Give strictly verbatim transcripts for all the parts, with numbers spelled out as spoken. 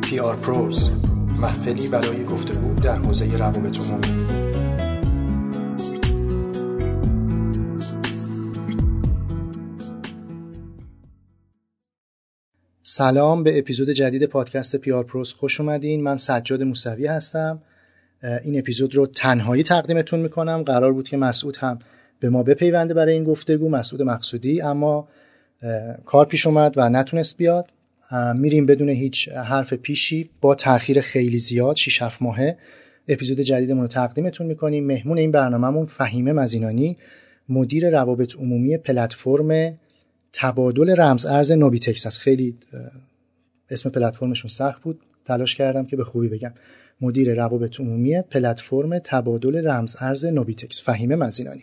پی آر پروز، محفلی برای گفتگو در حوزه روابط عمومی. سلام، به اپیزود جدید پادکست پی آر پروز خوش اومدین. من سجاد موسوی هستم. این اپیزود رو تنهایی تقدیمتون میکنم. قرار بود که مسعود هم به ما بپیونده برای این گفتگو، مسعود مقصودی، اما کار پیش اومد و نتونست بیاد. میریم بدون هیچ حرف پیشی با تأخیر خیلی زیاد شش هفت ماهه اپیزود جدیدمون رو تقدیمتون میکنیم. مهمون این برنامه‌مون فهیمه مزینانی، مدیر روابط عمومی پلتفرم تبادل رمز ارز نوبیتکس است. خیلی اسم پلتفرمشون سخت بود، تلاش کردم که به خوبی بگم. مدیر روابط عمومی پلتفرم تبادل رمز ارز نوبیتکس، فهیمه مزینانی.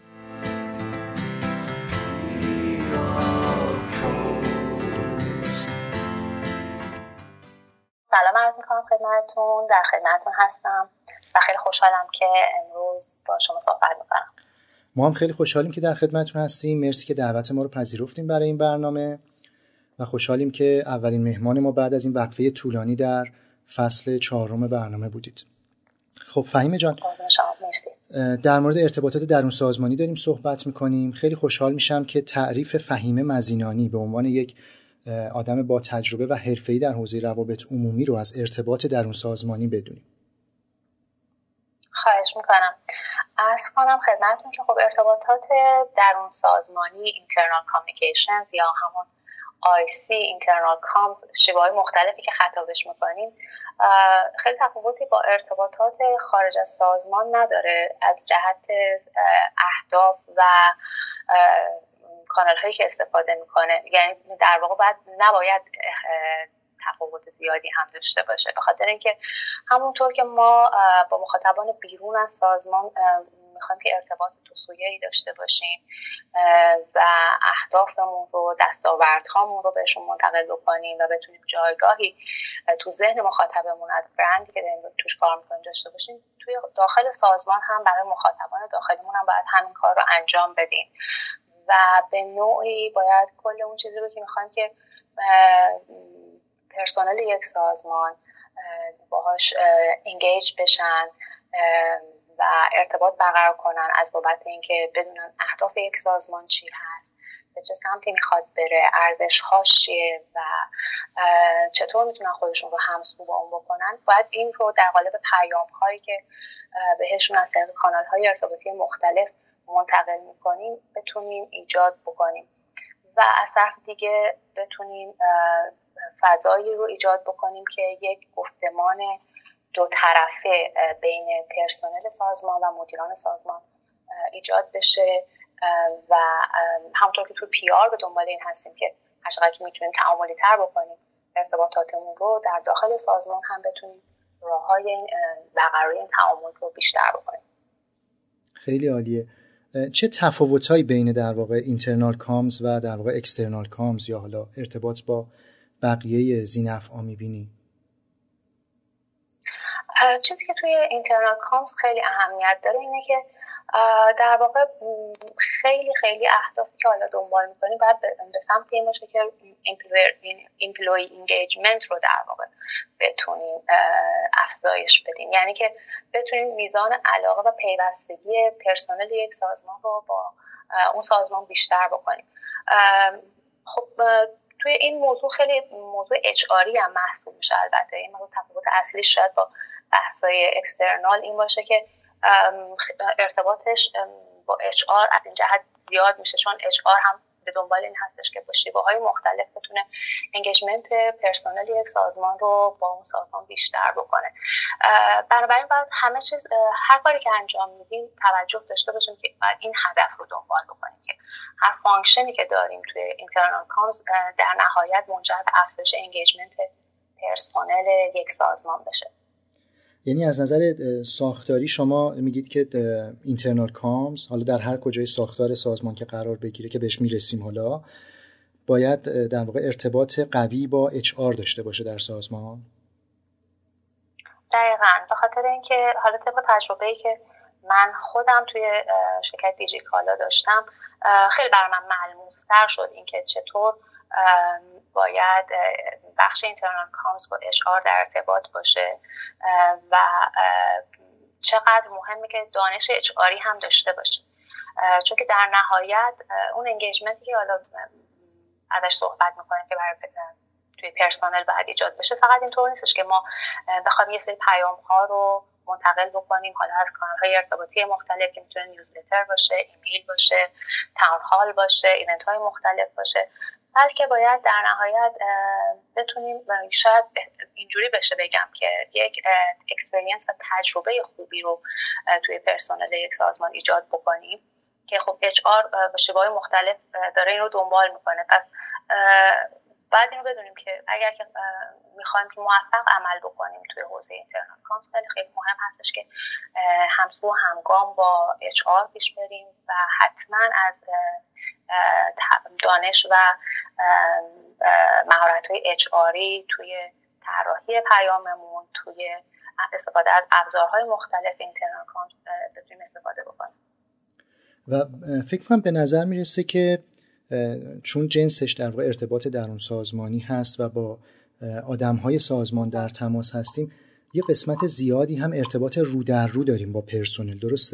سلام عرض می‌کنم خدمتتون، در خدمتتون هستم و خیلی خوشحالم که امروز با شما صحبت می‌کنم. ما هم خیلی خوشحالیم که در خدمتتون هستیم. مرسی که دعوت ما رو پذیرفتیم برای این برنامه و خوشحالیم که اولین مهمان ما بعد از این وقفه طولانی در فصل چهارم برنامه بودید. خب فهیمه جان، در مورد ارتباطات درون سازمانی داریم صحبت می‌کنیم. خیلی خوشحال میشم که تعریف فهیمه مزینانی به عنوان یک آدم با تجربه و حرفه‌ای در حوزه روابط عمومی رو از ارتباط درون سازمانی بدونیم. خواهش میکنم. عرض کنم خدمتتون که خب ارتباطات درون سازمانی internal communications یا همون آی سی internal comms، شیوه‌های مختلفی که خطابش میکنیم، خیلی تفاوتی با ارتباطات خارج از سازمان نداره از جهت اهداف و کانال هایی که استفاده میکنه. یعنی در واقع باید نباید تفاوت زیادی هم داشته باشه، به خاطر اینکه همونطور که ما با مخاطبان بیرون از سازمان میخوایم که ارتباط دوسویه‌ای داشته باشیم و اهدافمون رو، دستاوردهامون رو بهشون منتقل بکنیم و بتونیم جایگاهی تو ذهن مخاطبمون از برندی که داریم توش کار میکنیم داشته باشیم، توی داخل سازمان هم برای مخاطبان داخلیمون هم باید همین کار رو انجام بدیم و به نوعی باید کل اون چیزی رو که میخوایم که پرسنل یک سازمان باهاش انگیج بشن و ارتباط برقرار کنن از بابت اینکه بدونن اهداف یک سازمان چی هست، به چه سمتی میخواد بره، ارزش‌هاش چیه و چطور میتونن خودشون رو همسو با اون بکنن، باید این رو در قالب پیام‌هایی که بهشون از طریق کانال‌های ارتباطی مختلف منتقل میکنیم بتونیم ایجاد بکنیم و از طرف دیگه بتونیم فضایی رو ایجاد بکنیم که یک گفتمان دو طرفه بین پرسنل سازمان و مدیران سازمان ایجاد بشه و همونطور که تو پی آر به دنبال این هستیم که هر چقدر که میتونیم تعاملی تر بکنیم ارتباطاتمون رو در داخل سازمان هم بتونیم راه‌های این برقراری این تعامل رو بیشتر بکنیم. خیلی عالیه. چه تفاوت‌هایی بین در واقع اینترنال کامز و در واقع اکسترنال کامز یا حالا ارتباط با بقیه ذی‌نفع‌ها می‌بینی؟ چیزی که توی اینترنال کامز خیلی اهمیت داره اینه که در واقع خیلی خیلی اهدافی که حالا دنبال می‌کنیم باید به سمت این باشه که ایمپلوی اینگیجمنت رو در واقع بتونیم افزایش بدیم، یعنی که بتونیم میزان علاقه و پیوستگی پرسنل یک سازمان رو با اون سازمان بیشتر بکنیم. خب توی این موضوع خیلی موضوع اچ آری هم محسوب میشه. البته این موضوع تفاوت اصلی شاید با بحث‌های اکسترنال این باشه که ارتباطش با اچ آر از این جهت زیاد میشه، چون اچ آر هم به دنبال این هستش که با شیوه‌های مختلف بتونه انگیجمنت پرسنل یک سازمان رو با اون سازمان بیشتر بکنه. بنابراین باید همه چیز، هر کاری که انجام میدیم توجه داشته باشیم که باید این هدف رو دنبال بکنیم که هر فانکشنی که داریم توی اینترنال کامز در نهایت منجر به افزایش انگیجمنت پرسنل یک سازمان بشه. یعنی از نظر ساختاری شما میگید که اینترنال کامز حالا در هر کجای ساختار سازمان که قرار بگیره که بهش میرسیم حالا باید در واقع ارتباط قوی با اچ آر داشته باشه در سازمان. دقیقاً، به خاطر اینکه حالا طبق تجربه‌ای که من خودم توی شرکت دیجیکالا داشتم خیلی برای من ملموس‌تر شد اینکه چطور باید بخش اینترنال کامز با اچ آر در ارتباط باشه و چقدر مهمه که دانش اچ آری هم داشته باشه، چون که در نهایت اون انگیجمنتی که حالا ازش صحبت میکنیم که برای توی پرسونل باید ایجاد بشه، فقط اینطور نیستش که ما بخوایم یه سری پیام ها رو منتقل بکنیم حالا از کانال‌های ارتباطی مختلف که میتونه نیوزلتر باشه، ایمیل باشه، تاون هال باشه، ایونت های مختلف باشه، بلکه باید در نهایت بتونیم شاید اینجوری بشه بگم که یک اکسپریانس و تجربه خوبی رو توی پرسونل یک سازمان ایجاد بکنیم که خب اچ آر با شیوه‌های مختلف داره این رو دنبال میکنه. پس بعد اینو بدونیم که اگر که میخوایم که موفق عمل بکنیم توی حوزه اینترنال کامز، خیلی خیلی مهم هستش که همسو و همگام با اچ آر پیش بریم و حتما از دانش و مهارت‌های اچ آری توی طراحی پیاممون، توی استفاده از ابزارهای مختلف اینترنال کامز بتونیم استفاده بکنیم. و فکر کنم به نظر میرسه که چون جنسش در واقع ارتباط درون سازمانی هست و با آدم‌های سازمان در تماس هستیم، یه قسمت زیادی هم ارتباط رو در رو داریم با پرسنل، درسته؟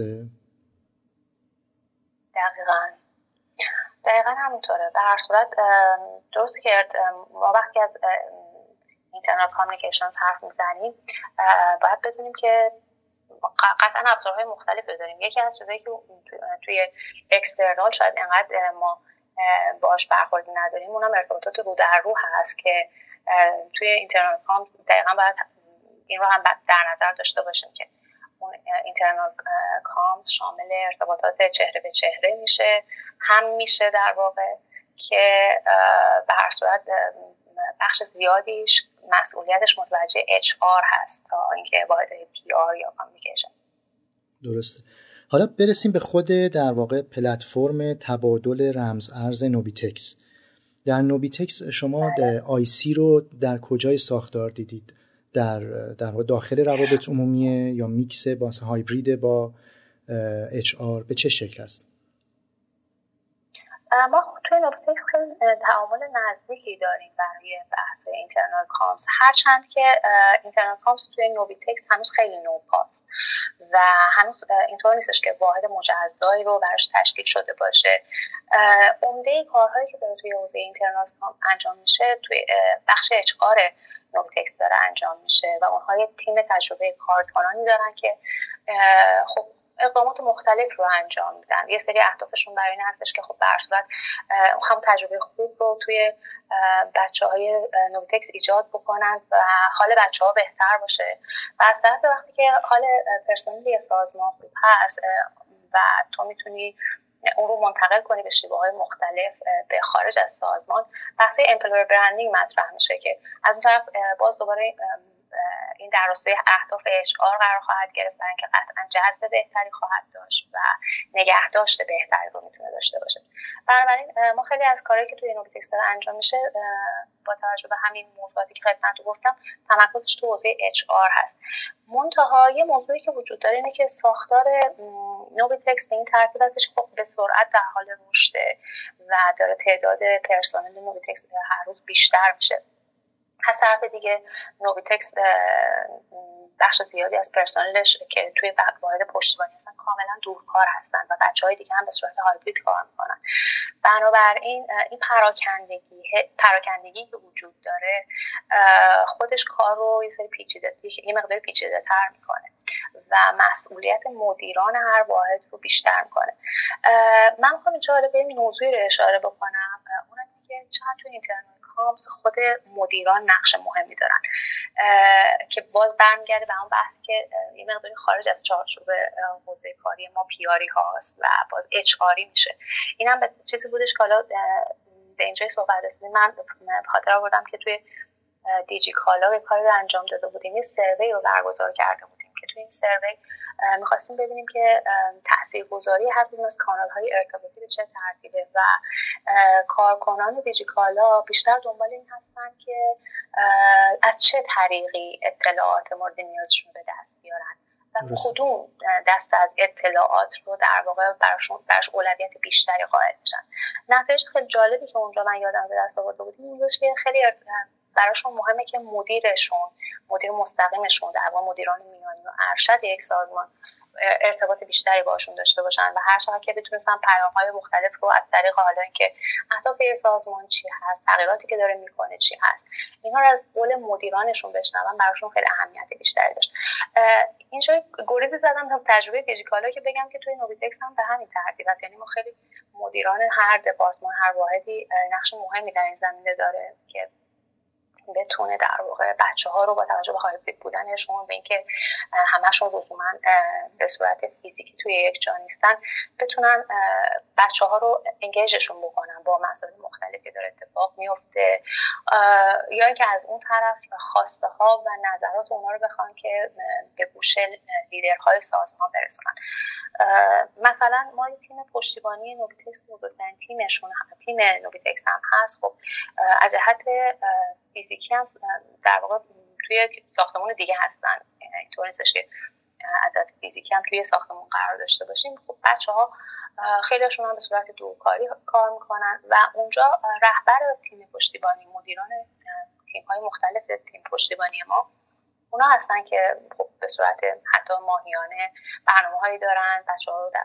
دقیقاً دقیقاً همونطوره. به هر صورت درسته که ما وقتی از اینترنال کامیونیکیشن حرف میزنیم باید بدونیم که قطعاً ابزارهای مختلف داریم. یکی از چیزایی که توی اکسترنال شاید اینقدر ما باهاش برخوردی نداریم اونم ارتباطات رو در رو هست که توی اینترنال کامز دقیقاً باید این رو هم در نظر داشته باشیم که اون اینترنال کامز شامل ارتباطات چهره به چهره میشه، هم میشه در واقع که به هر صورت بخش زیادیش مسئولیتش متوجه اچ آر هست تا اینکه واحد پی آر یا کامیونیکیشن. درسته. حالا برسیم به خود در واقع پلتفرم تبادل رمز ارز نوبیتکس. در نوبیتکس شما آی سی رو در کجای ساختار دیدید؟ در در واقع داخل روابط عمومیه یا میکس با هایبرید با اچ آر، به چه شکل است؟ ما خود توی نوبیتکس خیلی تعامل نزدیکی داریم برای بحث اینترنال کامز، هرچند که اینترنال کامز توی نوبیتکس هنوز خیلی نوپاست و هنوز اینطور نیستش که واحد مجزایی رو براش تشکیل شده باشه. عمده کارهایی که داره توی حوزه اینترنال کامز انجام میشه توی بخش اچ آر نوبیتکس داره انجام میشه و اونها یک تیم تجربه کارکنانی دارن که خب اقدامات مختلف رو انجام میدن. یه سری اهدافشون برای این هستش که خب به هر صورت هم تجربه خوب رو توی بچه‌های نوبیتکس ایجاد بکنن و حال بچه‌ها بهتر باشه و از طرف وقتی که حال پرسنل سازمان خوب هست و تو میتونی اون رو منتقل کنی به شیوه‌های مختلف به خارج از سازمان، بحث امپلویر برندینگ مطرح میشه که از اون طرف باز دوباره این در راستای اهداف اچ آر قرار خواهد گرفت برای اینکه قطعا جذب بهتری خواهد داشت و نگهداشت بهتری رو میتونه داشته باشه. بنابراین ما خیلی از کارهایی که توی نوبیتکس داره انجام میشه با توجه به همین موضوعاتی که خدمتتون گفتم تمرکزش تو حوزه اچ آر هست. منتها یه موضوعی که وجود داره اینه که ساختار نوبیتکس به این ترتیب هستش که به سرعت در حال رشده و داره تعداد پرسنل نوبیتکس هر روز بیشتر میشه. از طرف دیگه نوبیتکس بخش زیادی از پرسنلش که توی واحد پشتیبانی هستن کاملا دورکار هستن و بچهای دیگه هم به صورت هایبرید کار میکنن. بنابراین این پراکندگی پراکندگی که وجود داره خودش کار رو یه سری پیچیده یه مقدار پیچیده‌تر میکنه و مسئولیت مدیران هر واحد رو بیشتر میکنه. من میخوام اینجا حالا به این موضوعی رو اشاره بکنم، اونم که چقدر توی اینترنت کامز خود مدیران نقش مهمی دارن که باز برمیگرده به اون بحثی که یه مقداری خارج از چارچوب حوزه کاری ما پیاری هاست و باز اچ آری میشه. اینم به چیزی بودش که حالا به اینجای صحبت رسیدیم. من به خاطر آوردم که توی دیجی کالا کاری رو انجام داده بودیم، یه سروی رو برگزار کرده بودیم که توی این سروی می‌خواستیم ببینیم که تاثیرگذاری هر کدوم از کانال‌های ارتباطی به چه ترتیبه و کارکنان دیجیکالا بیشتر دنبال این هستن که از چه طریقی اطلاعات مورد نیازشون به دست بیارن و کدوم دست از اطلاعات رو در واقع براشون برش اولویت بیشتری قائل بشن. نتایج خیلی جالبی که اونجا من یادم به دست آورده بودیم این بود که خیلی براشون مهمه که مدیرشون، مدیر مستقیمشون، در واقع مدیران میانی و ارشد یک سازمان ارتباط بیشتری باشون داشته باشن و هر چقدر که بتونن پیام‌های مختلف رو از طریق حالا اینکه اهداف سازمان چی هست، تغییراتی که داره میکنه چی هست، اینا رو از قول مدیرانشون بشنون، براشون خیلی اهمیت بیشتری داشت. اینجا گریزی زدم تا تجربه دیجیکالا که بگم که توی نوبیتکس هم به همین ترتیب است. یعنی ما خیلی مدیران هر دپارتمان، هر واحدی نقش مهمی در این زمینه داره که بتونه در واقع بچه‌ها رو با توجه به هایبرید بودنشون، به اینکه همشون لزوما به صورت فیزیکی توی یک جا نیستن، بتونن بچه‌ها رو انگیجشون بکنن با مسائل مختلفی که داره اتفاق میفته، یا اینکه از اون طرف خواسته ها و نظرات اونها رو بخوان که به گوش لیدرهای سازمان برسونن. مثلا ما این تیم پشتیبانی نوبیتکس بزرگترین تیمشون تیم نوبیتکس هم هست. خب از جهت فیزیکی هم در واقع توی ساختمون دیگه هستن، اینطور نیستش که از جهت فیزیکی هم توی ساختمون قرار داشته باشیم. خب بچه‌ها خیلیشون هم به صورت دورکاری کار میکنن و اونجا رهبر تیم پشتیبانی، مدیران تیم‌های مختلف تیم پشتیبانی ما، اونا هستن که خب به صورت حتی ماهیانه برنامه‌هایی دارن. بچه‌ها رو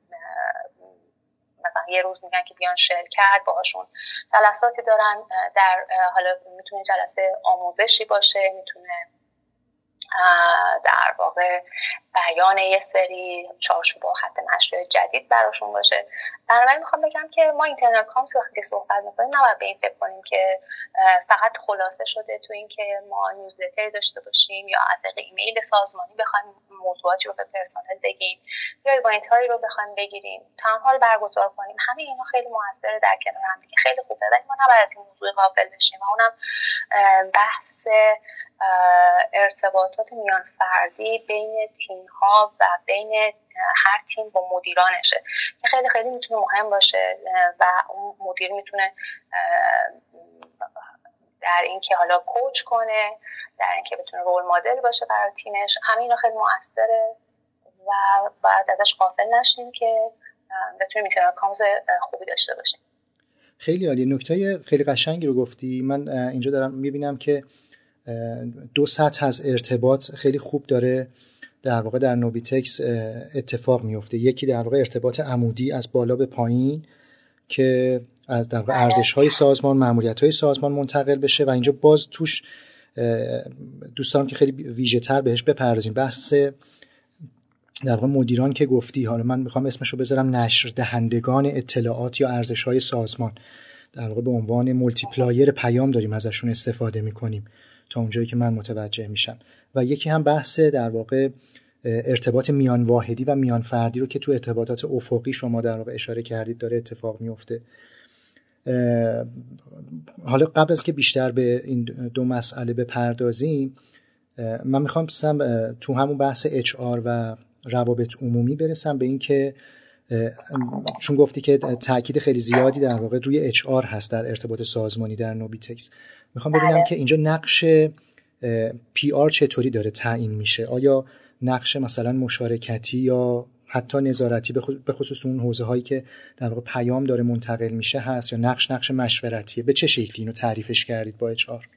مثلا یه روز میگن که بیان شرکت، باهاشون جلساتی دارن، در حالا میتونه جلسه آموزشی باشه، میتونه در واقع بیان یه سری چارچوب و خط مشی جدید براشون باشه. بنابراین میخوام بگم که ما اینترنال کامز وقتی صحبت میکنیم نباید به این فکر کنیم که فقط خلاصه شده تو این که ما نیوزلتری داشته باشیم یا از طریق ایمیل سازمانی بخوایم موضوعاتی رو به پرسنل بگیم یا ایونت هایی رو بخوایم بگیریم، تاون هال برگزار کنیم. همه اینا خیلی موثره در کنار هم دیگه، خیلی خوبه، ولی ما نباید از این موضوع غافل بشیم و اونم بحث ارتباطات میان فردی بین تیم ها و بین هر تیم با مدیرانشه که خیلی خیلی میتونه مهم باشه و اون مدیر میتونه در این که حالا کوچ کنه، در این که بتونه رول مدل باشه برای تیمش. همه اینا خیلی موثره و باید ازش غافل نشیم که بتونیم اینترنال کامز خوبی داشته باشیم. خیلی عالی، نکته خیلی قشنگی رو گفتی. من اینجا دارم میبینم که دو سطح از ارتباط خیلی خوب داره در واقع در نوبیتکس اتفاق میفته. یکی در واقع ارتباط عمودی از بالا به پایین که از در واقع ارزش‌های سازمان، مأموریت‌های سازمان منتقل بشه و اینجا باز توش دوست دارم که خیلی ویژه‌تر بهش بپردازیم. بحث در واقع مدیران که گفتی، حالا من میخوام اسمشو بذارم نشر دهندگان اطلاعات یا ارزش‌های سازمان، در واقع به عنوان مولتیپلایر پیام داریم ازشون استفاده میکنیم تا اونجایی که من متوجه میشم. و یکی هم بحث در واقع ارتباط میان واحدی و میان فردی رو که تو ارتباطات افقی شما در واقع اشاره کردید داره اتفاق میفته. حالا قبل از که بیشتر به این دو مسئله بپردازیم، من میخوام تو همون بحث اچ آر و روابط عمومی برسم به این که چون گفتی که تاکید خیلی زیادی در واقع روی اچ آر هست در ارتباط سازمانی در نوبیتکس، میخوام ببینم بله. که اینجا نقش پی آر چطوری داره تعیین میشه؟ آیا نقش مثلا مشارکتی یا حتی نظارتی به خصوص اون حوزه هایی که در واقع پیام داره منتقل میشه هست، یا نقش نقش مشورتیه؟ به چه شکلی اینو تعریفش کردید با اچ آر؟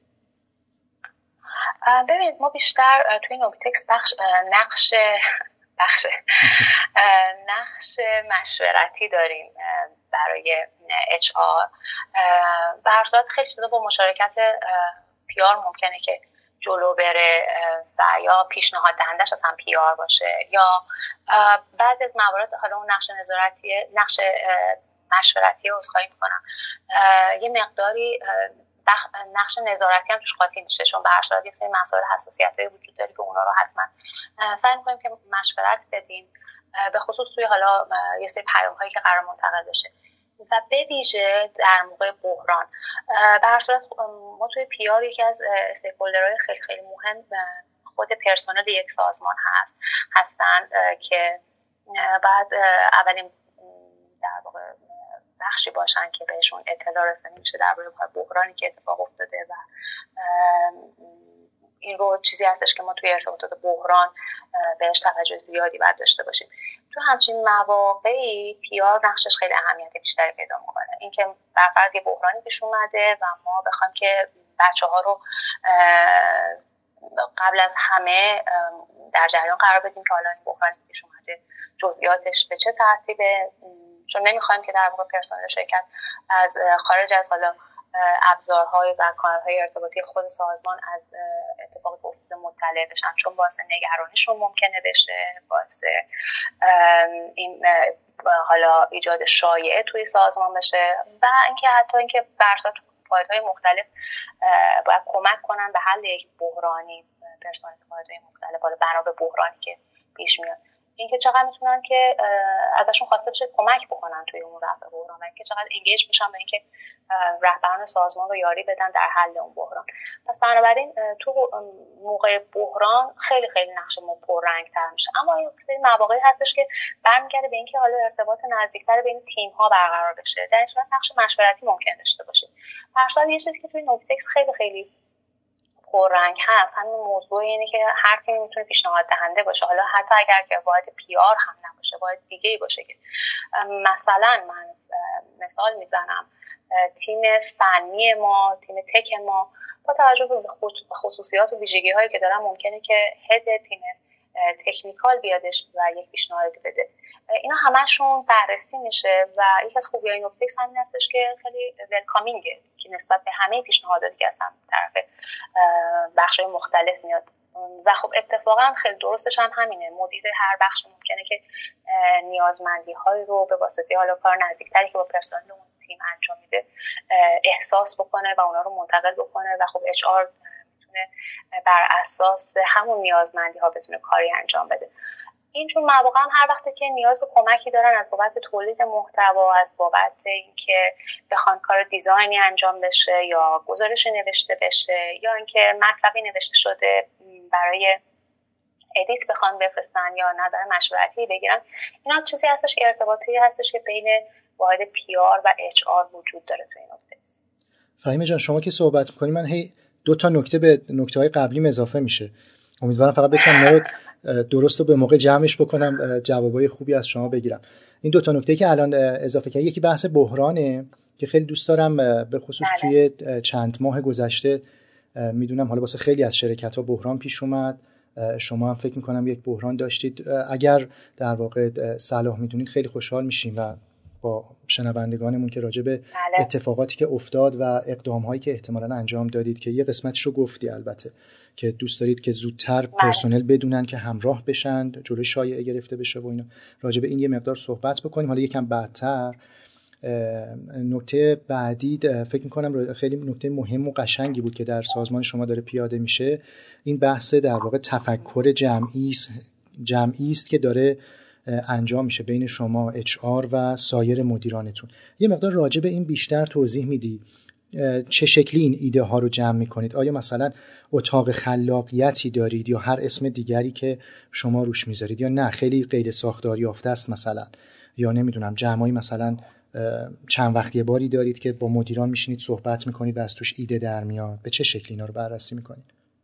ببینید ما بیشتر توی نوبیتکس نقش نقش بخش نقش مشورتی داریم برای اچ آر. به هر صورت خیلی چیزا با مشارکت پی آر ممکنه که جلو بره و یا پیشنهاد دهندش اصلا پی آر باشه، یا بعضی از موارد حالا اون نقش نظارتی نقش مشورتی رو عذرخواهی میکنم یه مقداری نقش نظارتی هم توش قاطی میشه، چون به هر صورت یه سری مسائل حساسیتایی وجود داره که اونا رو حتما سعی میکنیم که مشورت بدیم، به خصوص توی حالا یه سری پیام هایی که قرار منتقل بشه و به ویژه در موقع بحران. به هر صورت ما توی پی آر یکی از استیک‌هولدرهای خیلی خیلی مهم خود پرسنل یک سازمان هست هستند که بعد اولین در واقع بخشی باشن که بهشون اطلاع رسانی میشه درباره بحرانی که اتفاق افتاده و این رو چیزی هستش که ما توی ارتباطات بحران بهش توجه زیادی باید داشته باشیم. تو همچین مواقعی پی آر نقشش خیلی اهمیت بیشتری پیدا میکنه. اینکه برفرض یه بحرانی پیش اومده و ما بخوایم که بچه ها رو قبل از همه در جریان قرار بدیم که حالا این بحرانی که پیش اومده جزئیاتش به چه ترتیبه، چون نمیخوایم که در واقع پرسنل شرکت از خارج از حالا ابزارهای و کانالهای ارتباطی خود سازمان از اتفاقی که افتاده مطلع بشن، چون باعث نگرانیشون ممکنه بشه، باعث این حالا ایجاد شایعه توی سازمان بشه و اینکه حتی اینکه برسات فایدهای مختلف باید کمک کنن به حل یک بحرانی پرسنل فایدهای مختلف حالا بنا به بحرانی که پیش میاد، اینکه چقدر میتونن که ازشون خواسته بشه کمک بکنن توی اون رفع بحران و اینکه چقدر انگیج بشن به اینکه رهبران سازمان رو یاری بدن در حل اون بحران. پس بنابراین تو موقع بحران خیلی خیلی نقش ما پررنگ‌تر میشه، اما یه سری مواقعی هستش که برمیگرده به اینکه حالا ارتباط نزدیکتر بین تیم‌ها برقرار بشه، در این صورت نقش مشورتی ممکن داشته باشه. فرضاً یه چیزی که توی نوکتکس خیلی خیلی پررنگ هست همین موضوع اینه که هر تیمی میتونه پیشنهاد دهنده باشه، حالا حتی اگر که واحد پی آر هم نباشه، واحد دیگه‌ای باشه که مثلا من مثال میزنم تیم فنی ما، تیم تک ما با توجه به خصوصیات و ویژگی‌هایی که دارن ممکنه که هد تیم تکنیکال بیادش و یک پیشنهادی بده. اینا همشون بررسی میشه و یکی از خوبی‌های نوکتکس همین هستش که خیلی ویلکامینگه که نسبت به همه پیشنهاداتی که از طرف بخش‌های مختلف میاد و خب اتفاقا خیلی درستش هم همینه. مدیر هر بخش ممکنه که نیازمندی‌های رو به واسطه حالا کار نزدیکتری که با پرسنل اون تیم انجام میده احساس بکنه و اونا رو منتقل بکنه و خب اچ آر میتونه بر اساس همون نیازمندی‌ها بتونه کاری انجام بده. این چون مواقع هم هر وقتی که نیاز به کمکی دارن از بابت تولید محتوا، از بابت اینکه بخوان کار دیزاینی انجام بشه یا گزارش نوشته بشه یا اینکه مطلبی نوشته شده برای ادیت بخوان بفرستن یا نظر مشورتی بگیرن، اینا چیزی هستش که ارتباطی هستش که بین واحد پی آر و اچ آر وجود داره تو این نوکتکس. فهیمه جان شما که صحبت می‌کنید من هی دو تا نکته به نکته‌های قبلیم اضافه میشه، امیدوارم فقط بتونم اینا رو درست و به موقع جمعش بکنم، جوابای خوبی از شما بگیرم. این دو تا نکته که الان اضافه کردید، یکی بحث بحرانه که خیلی دوست دارم به خصوص توی چند ماه گذشته میدونم حالا واسه خیلی از شرکت‌ها بحران پیش اومد، شما هم فکر می‌کنم یک بحران داشتید. اگر در واقع صلاح میدونید خیلی خوشحال میشیم و با شنوندگانمون که راجع به اتفاقاتی که افتاد و اقدام‌هایی که احتمالاً انجام دادید که یه قسمتش رو گفتی البته که دوست دارید که زودتر پرسنل بدونن که همراه بشن، جلوی شایعه گرفته بشه و اینا، راجع به این یه مقدار صحبت بکنیم. حالا یکم بعدتر نکته بعدی فکر می‌کنم خیلی نکته مهم و قشنگی بود که در سازمان شما داره پیاده میشه، این بحث در واقع تفکر جمعی است جمعی است که داره انجام میشه بین شما اچ آر و سایر مدیرانتون. یه مقدار راجع به این بیشتر توضیح میدی؟ چه شکلی این ایده ها رو جمع میکنید؟ آیا مثلا اتاق خلاقیتی دارید یا هر اسم دیگری که شما روش میذارید، یا نه خیلی غیر ساختاری یافته است مثلا، یا نمیدونم جمعی مثلا چند وقت یه باری دارید که با مدیران میشینید صحبت میکنید و از توش ایده در میاد؟ به چه شکلی اینا رو بررسی میکنید؟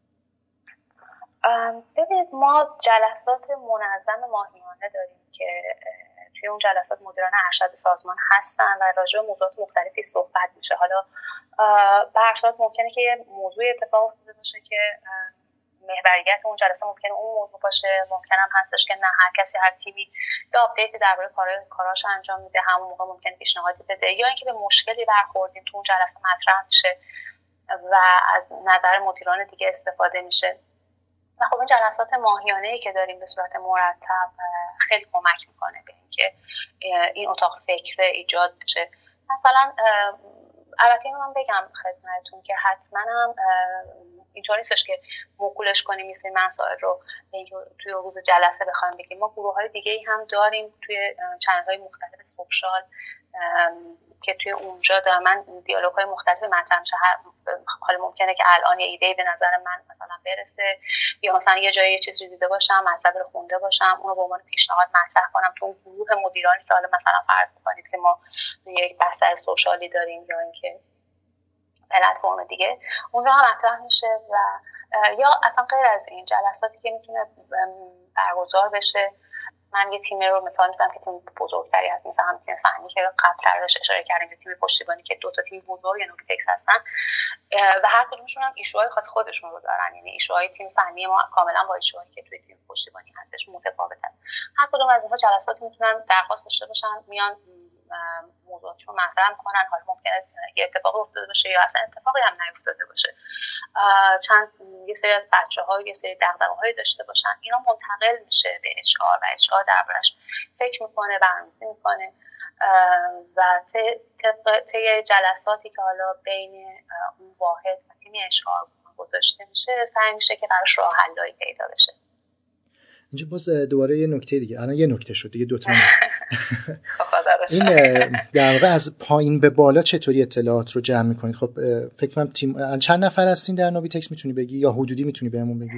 ببینید ما جلسات منظم ماهیانه داریم که توی اون جلسات مدیران ارشد سازمان هستن و راجع به موضوعات مختلفی صحبت میشه. حالا به هر صورت ممکنه که یه موضوع اتفاق افتاده باشه که محوریت اون جلسه ممکنه اون موضوع باشه، ممکنه هم هستش که نه هر کسی هر تیمی یا آپدیتی درباره کاراش انجام میده، همون موقع ممکنه پیشنهادی بده، یا اینکه به مشکلی برخوردیم تو اون جلسه مطرح میشه و از نظر مدیران دیگه استفاده میشه. و خب این جلسات ماهیانه‌ای که داریم به صورت مرتب خیلی کمک میکنه به اینکه این اتاق فکر ایجاد بشه. مثلا البته من بگم خدمتتون که حتما هم اینطور نیستش که موکولش کنیم این مسائل رو توی روز جلسه بخوایم بگیم. ما گروه‌های دیگه‌ای هم داریم توی چنل‌های مختلف سوشال که توی اونجا دائما دیالوگ‌های مختلفی مطرح میشه. حالا ممکنه که الان یه ایده به نظر من مثلا برسه یا مثلا یه جایی یه چیزی دیده باشم، مطلب رو خونده باشم، اون رو به عنوان پیشنهاد مطرح کنم تو گروه مدیرانی که حالا مثلا فرض بکنید که ما یک بستر سوشالی داریم یا اینکه پلتفرم دیگه، اون رو هم مطرح میشه. و یا اصلا غیر از این جلساتی که میتونه برگزار بشه من یه تیم رو مثال میزنم که تیم بزرگتری هست، مثلا هم تیم فنی که قبل‌ترش اشاره کردیم، یه تیم پشتیبانی که دو تا تیم بزرگ یا نوبیتکس هستن و هر کدومشون هم ایشوهای خاص خودشون رو دارن. یعنی ایشوهای تیم فنی ما کاملا با ایشوهایی که توی تیم پشتیبانی هستش متفاوت هست. هر کدوم از اینها جلساتی میتونن درخواست داشته باشن، میان موضوعاتشون مطرح میکنن. حالا ممکنه یه اتفاقی افتاده باشه یا اصلا اتفاقی هم نیفتاده باشه، چند یه سری از بچه‌ها یه سری دغدغه‌های داشته باشن، اینا منتقل میشه به اچ آر و اچ آر دربارش فکر میکنه، برنامه‌ریزی میکنه و طی جلساتی که حالا بین اون واحد و تیم اچ آر گذاشته میشه سعی میشه که براش راه حلایی پیدا بشه. اینجا باز دوباره یه نکته دیگه، الان یه نکته شد دیگه، دو تا نیست. این در واقع از پایین به بالا چطوری اطلاعات رو جمع میکنید؟ خب فکر کنم تیم چند نفر هستین در نوبیتکس، میتونی بگی یا حدودی میتونی بهمون بگی؟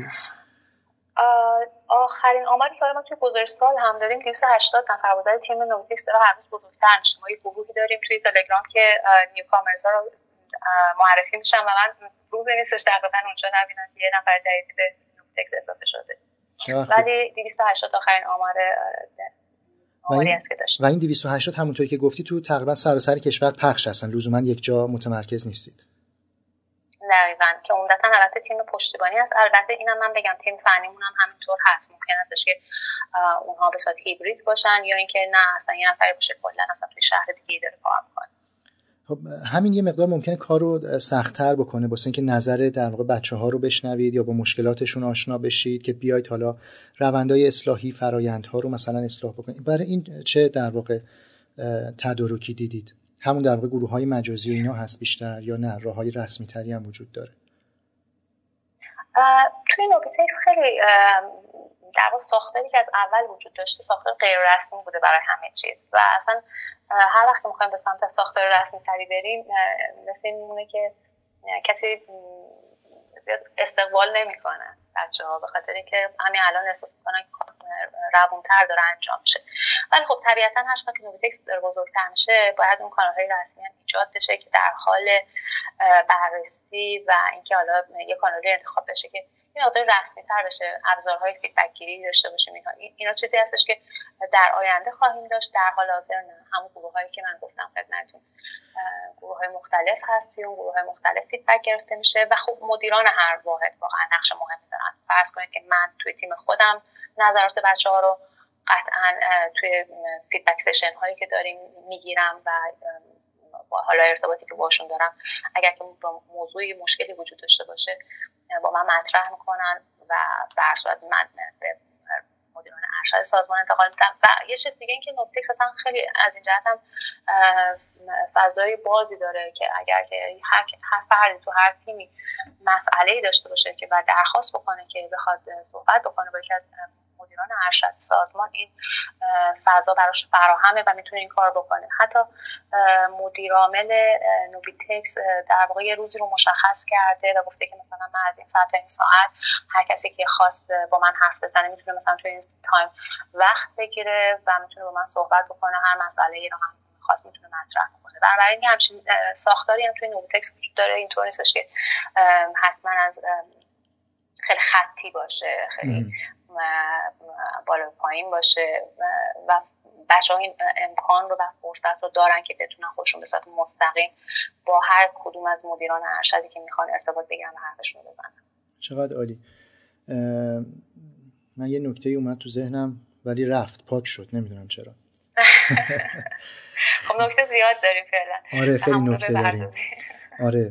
آخرین آماری که ما توی گزارش سال هم داریم دویست و هشتاد نفر بود. تیم نوبیتکس داره هر روز بزرگتر میشه. ما یه گروهی داریم توی تلگرام که نیوکامرزا رو معرفی میشن و من روزی نیستش تقریبا اونجا نبینم یه نفر جدید به نوبیتکس اضافه شده. ولی دویست و هشتاد آخرین آمار آماری است که داشتیم. و این دویست و هشتاد همونطوری که گفتی تو تقریبا سراسر کشور پخش هستن، لزوما یک جا متمرکز نیستید. دقیقاً، که عمدتاً البته تیم پشتیبانی هست. البته اینم من بگم تیم فنیمون هم همینطور هست. ممکن هستش که اونها به صورت هیبرید باشن یا اینکه نه اصلا یه نفر باشه کلا اصلا توی شهر دیگه داره کار میکنه. خب همین یه مقدار ممکنه کار رو سخت‌تر بکنه واسه اینکه نظر در واقع بچه‌ها رو بشنوید یا با مشکلاتشون آشنا بشید که بیاید حالا روندهای اصلاحی، فرآیندها رو مثلا اصلاح بکنید. برای این چه در واقع تدارکی دیدید؟ همون در واقع گروه‌های مجازی و اینا هست بیشتر یا نه راه‌های رسمی‌تری هم وجود داره؟ توی نوبیتکس خیلی در واقع ساختاری که از اول وجود داشته ساختار غیر رسمی بوده برای همه چیز و اصلا هر وقت که می‌خوایم به سمت ساختار رسمی‌تری بریم مثل این میمونه که کسی استقبال نمی‌کنه بچه‌ها، به خاطر اینکه همین الان احساس می‌کنن روون‌تر داره انجام میشه. ولی خب طبیعتاً هر چقدر که نوبیتکس بزرگتر میشه باید اون کانال‌های رسمی هم ایجاد بشه که در حال بررسی و اینکه حالا یه کانالی انتخاب بشه که این مقدار رسمی‌تر بشه، ابزارهای فیدبک گیری داشته باشیم. اینا اینا چیزی هستش که در آینده خواهیم داشت. در حال حاضر نه، همون گروه‌هایی که من گفتم خدمتتون گروه‌های مختلف هست، اون گروه‌های مختلف فیدبک گرفته میشه و خب مدیران هر واحد واقعا نقش مهمی دارن. فرض کنید که من توی تیم خودم نظرات بچه‌ها رو قطعاً توی فیدبک سشن هایی که داریم میگیرم و حالا ارتباطی که باشون دارم اگر که موضوعی مشکلی وجود داشته باشه با من مطرح میکنن و در صورت من به مدیران ارشد سازمان انتقال میدم. و یه چیز دیگه این که نوبیتکس اصلا خیلی از این جهت هم فضای بازی داره که اگر که هر هر فردی تو هر تیمی مسئله‌ای داشته باشه که و درخواست بکنه که بخواد صحبت بکنه با یکی از مدیران ارشد سازمان، این فضا براش فراهمه و میتونه این کار بکنه. حتی مدیر عامل نوبیتکس در واقع یه روزی رو مشخص کرده و گفته که مثلا من از این ساعت تا این ساعت هر کسی که خواست با من حرف بزنه میتونه مثلا تو این تایم وقت بگیره و میتونه با من صحبت بکنه، هر مسئله‌ای رو هم خواست میتونه مطرح کنه. بنابراین همچین ساختاری هم توی نوبیتکس وجود داره. اینطور نیستش که حتما از خیلی خطی باشه، خیلی بالا پایین باشه و بچه‌ها این امکان رو و فرصت رو دارن که بتونن خودشون به صورت مستقیم با هر کدوم از مدیران ارشدی که میخوان ارتباط بگیرن و حرفشون رو بزنن. چقدر عالی. من یه نکته اومد تو ذهنم ولی رفت، پاک شد، نمیدونم چرا. خب نکته زیاد داریم فعلا. آره خیلی نکته داریم. آره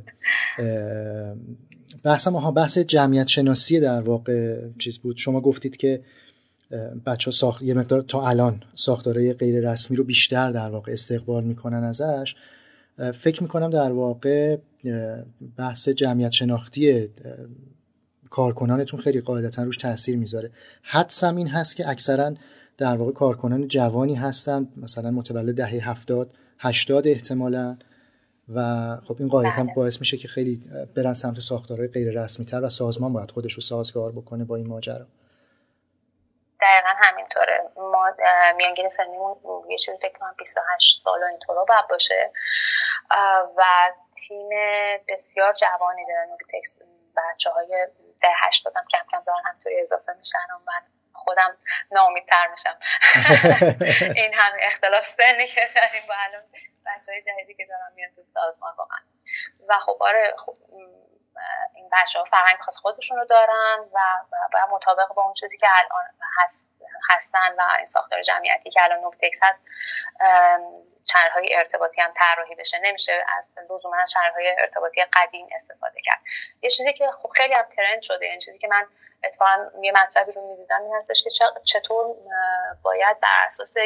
بحثم ها بحث جمعیت شناسی در واقع چیز بود. شما گفتید که بچه ها ساخت یه مقدار تا الان ساختارهای غیر رسمی رو بیشتر در واقع استقبال میکنن ازش. فکر میکنم در واقع بحث جمعیت شناختی کارکنانتون خیلی قاعدتا روش تاثیر میذاره. حدسم این هست که اکثرا در واقع کارکنان جوانی هستن، مثلا متولد دهه هفتاد هشتاد احتمالاً، و خب این قاعدتا باعث میشه که خیلی برن سمت ساختارهای غیر رسمی تر و سازمان باید خودش رو سازگار بکنه با این ماجرا. دقیقا همینطوره. ما میانگین سنیمون یه چیزی فکر کنم بیست و هشت سال و اینطورا باید باشه و تیم بسیار جوانی دارن نوبیتکس. بچه های ده هشتاد هم کم کم دارن همطوری اضافه میشن و من خودم ناامیدتر میشم. این همه اختلاف سنی که داریم با الان بچهای جدیدی که دارن میان تو سازمان واقعا. و خب آره خب این بچه‌ها فرهنگ خاص خودشون رو دارن و باید مطابق با اون چیزی که الان هست هستن و این ساختار جمعیتی که الان نوبتکس هست چنل‌های ارتباطی هم طراحی بشه. نمیشه از لزوما از چنل‌های ارتباطی قدیم استفاده کرد. یه چیزی که خب خیلی هم ترند شده، این چیزی که من اتفاقا یه مطلبی رو می‌دیدم این هستش که چطور باید بر اساس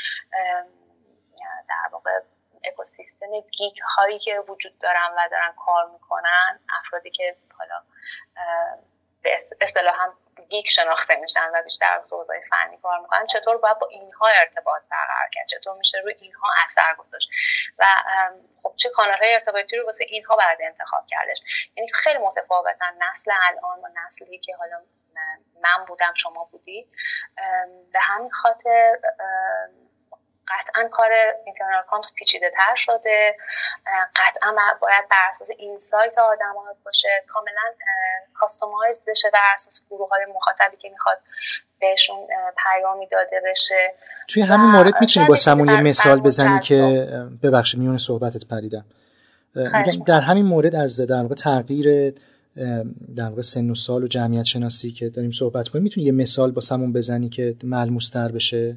در واقع اکوسیستم گیگ هایی که وجود دارن و دارن کار میکنن، افرادی که حالا به اصطلاح گیگ شناخته میشن و بیشتر تو حوزه فنی کار میکنن، چطور باید با اینها ارتباط برقرار کرد، چطور میشه روی اینها اثر گذاشت و خب چه کانال‌های ارتباطی رو واسه اینها بعد انتخاب کردش. یعنی خیلی متفاوتن نسل الان با نسلی که حالا من بودم شما بودی. به همین خاطر قطعا کار اینترنال کامز پیچیده تر شده، قطعا باید بر اساس اینسایت آدم‌ها باشه، کاملا کاستومایزد بشه بر اساس گروه‌های مخاطبی که میخواد بهشون پیامی داده بشه. توی همین مورد میتونی با سمون یه مثال بزنی که ببخشید میون صحبتت پریدم، میگم در همین مورد از در واقع تغییر در واقع سن و سال و جمعیت شناسی که داریم صحبت کنیم، میتونی یه مثال با سمون بزنی که ملموس‌تر بشه؟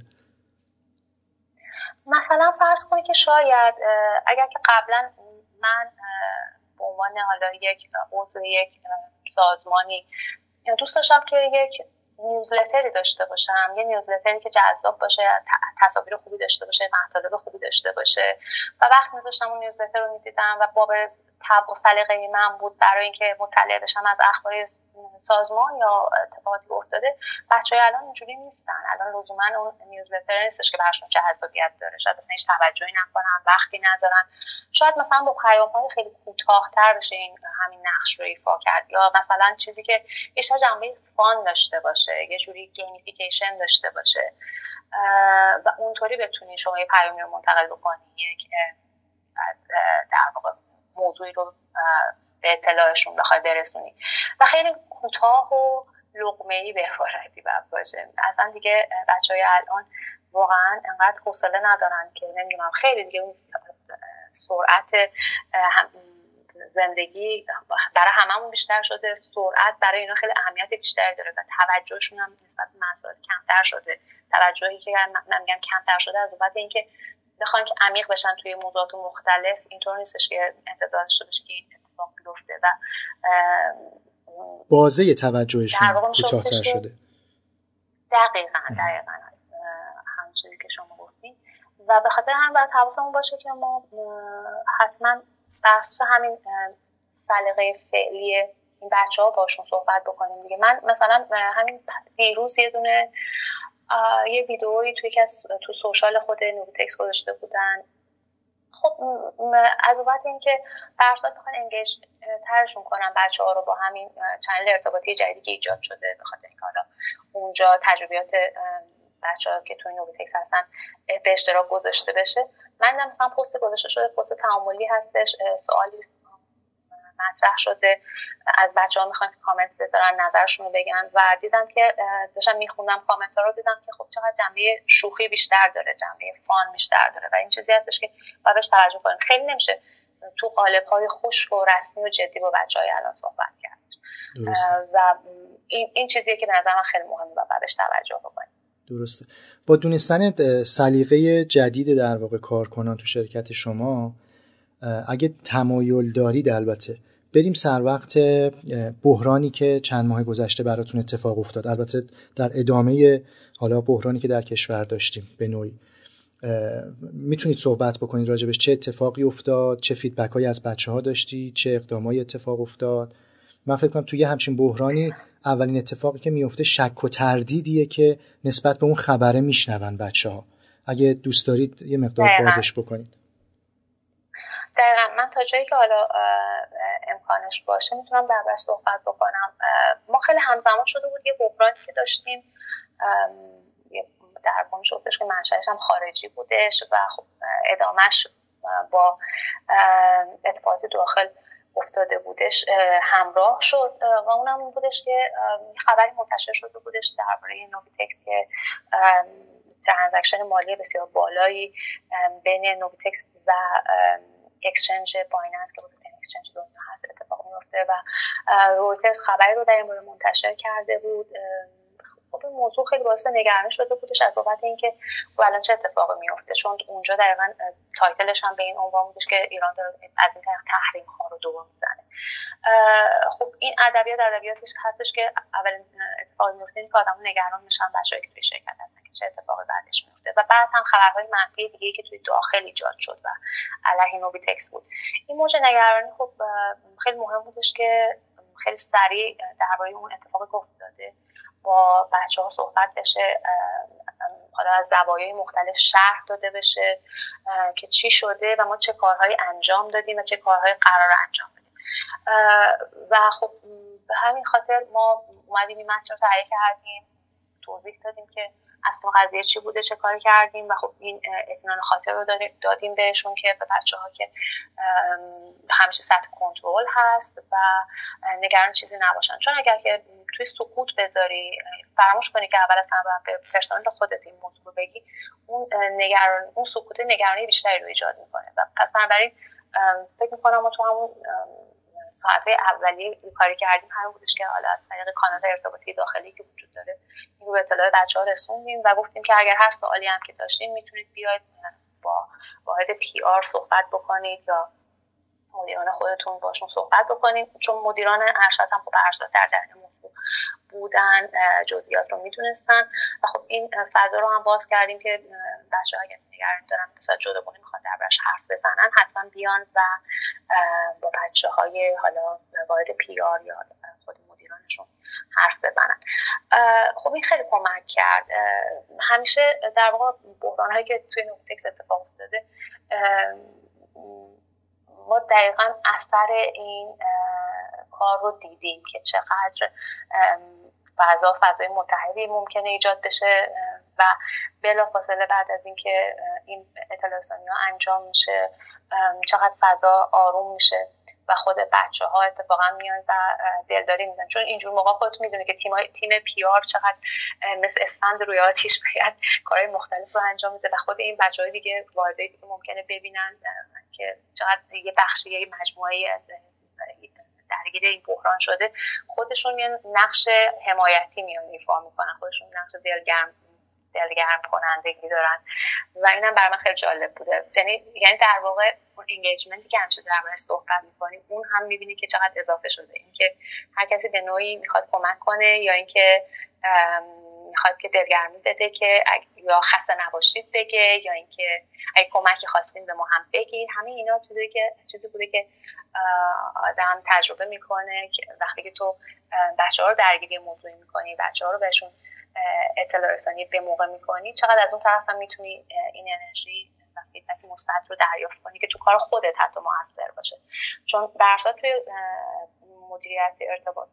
مثلا فرض کنید که شاید اگر که قبلا من به عنوان حالا یک عضو یک سازمانی دوست داشتم که یک نیوزلتری داشته باشم، یه نیوزلتری که جذاب باشه، تصاویر خوبی داشته باشه، مطالب خوبی داشته باشه و وقت می‌ذاشتم اون نیوزلتر رو می‌دیدم و باب طبع و سلیقه من بود برای اینکه مطلع بشم از اخبار سازمان یا اتفاقاتی که افتاده. بچه‌ها الان اینجوری نیستن، الان لزوما اون نیوزلتر نیستش که براشون جذابیت داره، شاید اصلا هیچ توجهی نکنن، وقتی نذارن، شاید مثلا با پیام‌های خیلی کوتاه‌تر بشه این همین نقش رو ایفا کرد، یا مثلا چیزی که بیشتر جنبه فان داشته باشه، یه جوری گیمیفیکیشن داشته باشه و اونطوری بتونی شما یه پیامی رو منتقل بکنی، یک از در واقع موضوعی رو به اطلاعشون بخوای برسونی و خیلی کوتاه و لقمه‌ای به عبارتی باشه. اصلا دیگه بچهای الان واقعا انقدر حوصله ندارن که نمیدونم، خیلی دیگه اون سرعت زندگی برای هممون بیشتر شده، سرعت برای اینا خیلی اهمیت بیشتری داره و توجهشون هم نسبت به مسائل کمتر شده. توجهی که من میگم کمتر شده از بابت اینکه بخوان که عمیق بشن توی موضوعات مختلف، اینطور نیستش که انتظار داشته باشه که این اتفاق بیفته و بازه توجهشون کوتاه‌تر شده. دقیقاً دقیقاً همون چیزی که شما گفتین و به خاطر همین باید حواسمون باشه که ما حتما بر اساس همین سلیقه فعلی این بچه‌ها باشون صحبت بکنیم دیگه. من مثلا همین دیروز یه دونه یه ویدئویی توی که تو سوشال خود نوبتکس گذاشته بودن. خب از بابت اینکه برسات بخوان انگیج ترشون کنن بچه‌ها رو با همین چنل ارتباطی جدیدی که ایجاد شده، به خاطر اینکه حالا اونجا تجربیات بچه‌ها که توی نوبتکس هستن به اشتراک گذاشته بشه، من مثلا پست گذاشته شده، پست تعاملی هستش، سوالی مطرح شده، از بچه‌ها میخوان که کامنت بذارن، نظرشون رو بگن و دیدم که داشتم میخوندم کامنت‌ها رو، دیدم که خب چقدر جنبه شوخی بیشتر داره، جنبه فان بیشتر داره و این چیزی هستش که باید بهش توجه کنیم. خیلی نمیشه تو قالب‌های خشک و رسمی و جدی با بچه‌های الان صحبت کرد و این این چیزیه که به نظر من خیلی مهمه و باید بهش توجه بکنیم. درسته. با دونستن سلیقه جدید در واقع کارکنان تو شرکت شما، اگه تمایل دارید البته بریم سر وقت بحرانی که چند ماه گذشته براتون اتفاق افتاد، البته در ادامه حالا بحرانی که در کشور داشتیم به نوعی، میتونید صحبت بکنید راجبش؟ چه اتفاقی افتاد؟ چه فیدبک هایی از بچه ها داشتی؟ چه اقدامایی اتفاق افتاد؟ من فکر کنم توی همچین بحرانی اولین اتفاقی که میفته شک و تردیدیه که نسبت به اون خبره میشنون بچه ها. اگه دوست دارید یه مقدار بازش بکنید. دقیقا من تا جایی که حالا امکانش باشه میتونم دربارش صحبت بکنم. ما خیلی همزمان شده بود یه بحرانی که داشتیم، در واقع شدش که منشأش هم خارجی بودش و خب ادامهش با اتفاقات داخل افتاده بودش همراه شد و اونم اون بودش که خبری منتشر شده بودش درباره نوبیتکس که ترانزکشن مالی بسیار بالایی بین نوبیتکس و اکسچنج بایننس که بزرگترین اکسچنج دنیا هست اتفاق میفته و رویترز خبری رو در این مورد منتشر کرده بود. خب این موضوع خیلی باعث نگرانی شده بودش از بابت اینکه الان چه اتفاقی میفته، چون اونجا دقیقاً تایتلش هم به این عنوان بودش که ایران داره از این طریق تحریم ها رو دور میزنه. خب این ادبیات ادبیاتی هستش که اولین اتفاقی میفته اینه که آدم‌ها نگران میشن، بچه‌ای که توی شرکت هستن که چه اتفاقی بعدش میفته و بعد هم خبرهای منفی دیگه‌ای که توی داخل ایجاد شد و علیه نوبیتکس بود. این موج نگرانی خب خیلی مهم بودش که خیلی سریع درباره اون اتفاقی که افتاده با بچه‌ها صحبت بشه، حالا از زوایای مختلف شرح داده بشه که چی شده و ما چه کارهایی انجام دادیم و چه کارهایی قرار انجام بدیم. و خب به همین خاطر ما اومدیم این متن رو تهیه کردیم، توضیح دادیم که اصلا قضیه چی بوده، چه کاری کردیم و خب این اطمینان خاطر رو دادیم بهشون که به بچه‌ها که همیشه سطح کنترل هست و نگران چیزی نباشن. چون اگر که توی سکوت بذاری، فراموش کنی که اول از همه به پرسنل خودت این موضوع رو بگی، اون نگران اون سکوت نگرانی بیشتری رو ایجاد میکنه و پس بنابراین فکر میکنم ما تو همون ساعت‌های اولیه کاری کردیم همین بودش که حالا از طریق کانال ارتباطی داخلی که وجود داره این رو اطلاع بچه‌ها رسوندیم و گفتیم که اگر هر سوالی هم که داشتین میتونید بیاید با واحد پی آر صحبت بکنید یا مدیران خودتون باشون صحبت بکنید، چون مدیران ارشد هم خب ارشد در جریان موضوع بودن، جزئیات رو میدونستن و خب این فضا رو هم باز کردیم که بچه‌ها اگه نگران دارن مثلا جداگانه میخوان دربارش حرف بزنن حتما بیان و با بچه‌های حالا واحد پی آر یا خود مدیرانشون حرف بزنن. خب این خیلی کمک کرد. همیشه در واقع بحران‌هایی که توی نوبیتکس اتفاق افتاده ما دقیقاً اثر این کار رو دیدیم که چقدر فضا فضای متحدی ممکنه ایجاد بشه و بلافاصله بعد از اینکه این اطلاع رسانی‌ها انجام میشه چقدر فضا آروم میشه و خود بچه‌ها اتفاقا میان و دلداری میدن، چون اینجور موقع خودت میدونی که تیم تیم پی آر چقدر مثل اسفند روی آتیش باید کارهای مختلف رو انجام میده و خود این بچه‌های دیگه واردایی که ممکنه ببینن که چقدر یه بخشی یه مجموعه درگیر این بحران شده، خودشون یه نقش حمایتی میان ایفا میکنن، خودشون نقش دلگرم دلگرم کنندگی دارن و اینم برای من خیلی جالب بوده. یعنی یعنی در واقع اون انگیجمنتی که همیشه دربارش صحبت میکنیم اون هم میبینی که چقدر اضافه شده، اینکه هر کسی به نوعی میخواد کمک کنه یا اینکه میخواد که دلگرمی بده که یا خسته نباشید بگه یا اینکه اگه کمکی خواستین به ما هم بگید. همه اینا چیزی که چیزی بوده که آدم تجربه میکنه که وقتی که تو بچه‌ها رو درگیر موضوعی میکنی، بچه‌ها رو بهشون اطلاع رسانی به موقع میکنی، چقدر از اون طرف هم میتونی این انرژی و فیدبک مثبت رو دریافت کنی که تو کار خودت حتی موثر باشه. چون درصد توی مدیریت ارتباط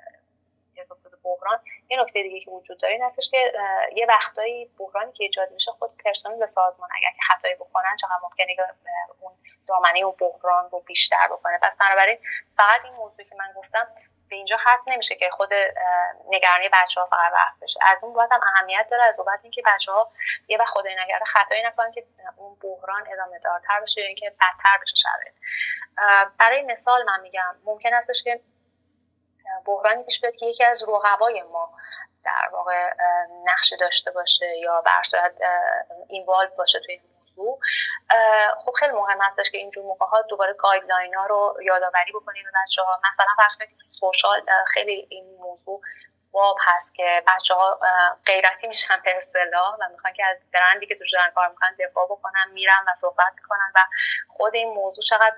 ارتباط بحران یه نکته دیگه که وجود داره این هستش که یه وقتایی بحرانی که ایجاد میشه خود پرسنل سازمان اگر که خطایی بکنن چقدر ممکنه که اون دامنه اون بحران رو بیشتر بکنه. پس بنابراین فقط این موضوعی که من گفتم به اینجا ختم نمیشه که خود نگرانی بچه‌ها فقط رفت بشه، از اون بعد هم اهمیت داره، از اون بعد اینکه بچه‌ها یه وقت خدای نکرده خطایی نکنن که اون بحران ادامه دارتر بشه یا اینکه بدتر بشه شرایط. برای مثال من میگم ممکن استش که بحرانی پیش بیاد که یکی از رقبای ما در واقع نقش داشته باشه یا به هر صورت اینوالو باشه توی موضوع. خب خیلی مهم هستش که اینجور موقع‌ها دوباره گایدلاین‌ها رو یادآوری بکنیم به بچه‌ها. مثلا فرض کنید سوشال خیلی این موضوع باب هست که بچه‌ها غیرتی میشن به اصطلاح و میخوان که از برندی که توش دارن کار میکنن دفاع بکنن، میرن و صحبت میکنن و خود این موضوع چقدر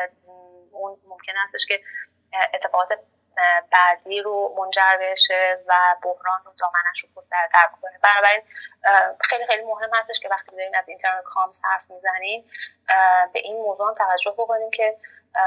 اون ممکن هستش که اتفاقات بعدی رو منجر بشه و بحران رو دامنش رو گسترتر بکنه. بنابراین خیلی خیلی مهم هستش که وقتی داریم از اینترنال کامز حرف میزنیم به این موضوع هم توجه بکنیم که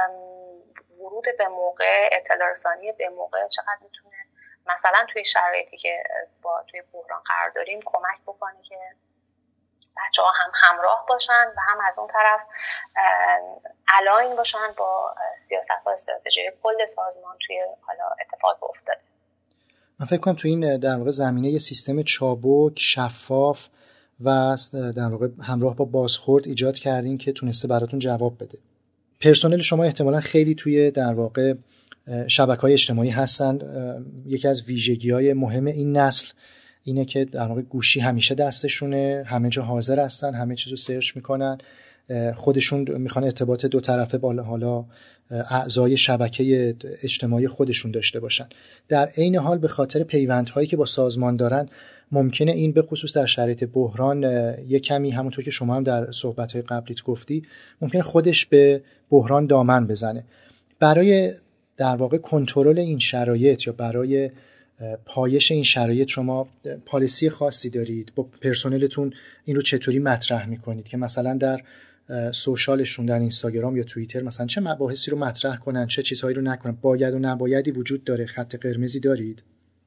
ورود به موقع، اطلاع رسانی به موقع چقدر میتونه مثلا توی شرایطی که با توی بحران قرار داریم کمک بکنه که بچه ها هم همراه باشن و هم از اون طرف الاین باشن با سیاست ها استراتژی کل سازمان توی حالا اتفاق افتاده. من فکر کنم تو این در واقع زمینه یه سیستم چابک، شفاف و در واقع همراه با بازخورد ایجاد کردین که تونسته براتون جواب بده. پرسنل شما احتمالاً خیلی توی در واقع شبکه‌های اجتماعی هستن. یکی از ویژگی‌های مهم این نسل اینه که در واقع گوشی همیشه دستشونه، همه جا حاضر هستن، همه چیزو سرچ میکنن، خودشون میخوان ارتباط دو طرفه با حالا اعضای شبکه اجتماعی خودشون داشته باشن. در عین حال به خاطر پیوندهایی که با سازمان دارن ممکنه این به خصوص در شرایط بحران یک کمی، همونطور که شما هم در صحبت‌های قبلیت گفتی، ممکنه خودش به بحران دامن بزنه. برای در واقع کنترل این شرایط یا برای پایش این شرایط شما پالیسی خاصی دارید؟ با پرسنلتون این رو چطوری مطرح میکنید که مثلا در سوشالشون، در اینستاگرام یا توییتر مثلا چه مباحثی رو مطرح کنن، چه چیزهایی رو نکنن؟ باید و نبایدی وجود داره؟ خط قرمزی دارید؟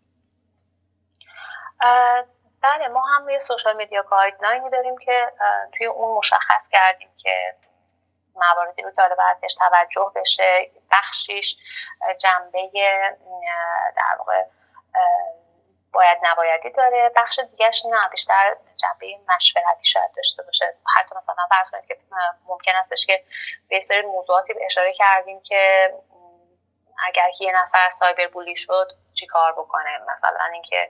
بله، ما هم یه سوشال میدیا گایدلاینی داریم که توی اون مشخص کردیم که مواردی رو داره باید بهش توجه بشه. بخشیش جنبه در واقع باید نبایدی داره، بخش دیگهش نه، بیشتر جنبه مشورتی شاید داشته باشه. حتی مثلا فرض کنید که ممکن استش که به سری موضوعاتی اشاره کردیم که اگر که یه نفر سایبر بولی شد چی کار بکنه، مثلا اینکه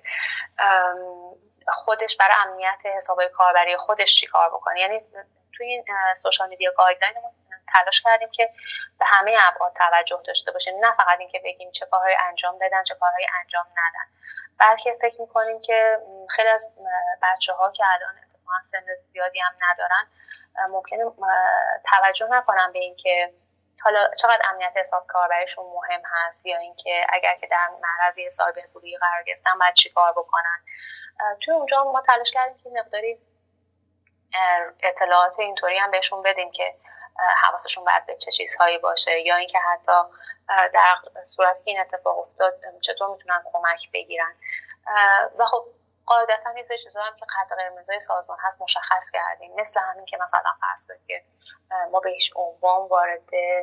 خودش برای امنیت حسابهای کاربری خودش چی کار بکنه. یعنی توی این سوشال میدیا گایدلاین تلاش کردیم که به همه ابعاد توجه داشته باشیم، نه فقط اینکه بگیم چه کارهایی انجام بدن چه کارهایی انجام ندن، بلکه فکر می‌کنیم که خیلی از بچه‌ها که الان اتفاقا سن زیادی هم ندارن ممکنه توجه نکنن به این که حالا چقدر امنیت حساب کاربریشون مهم هست، یا اینکه اگر که در معرض سایبر بولی قرار گرفتن باید چیکار بکنن. توی اونجا ما تلاش کردیم که مقداری اطلاعات اینطوری هم بهشون بدیم که حواسشون باید به چه چیزهایی باشه، یا اینکه حتی در صورتی که این اتفاق افتاد چطور میتونن کمک بگیرن. و خب قاعدتا یه سری چیزا هم که خط قرمزای سازمان هست مشخص کردیم، مثل همین که مثلا فرض کنید که ما به هیچ عنوان وارد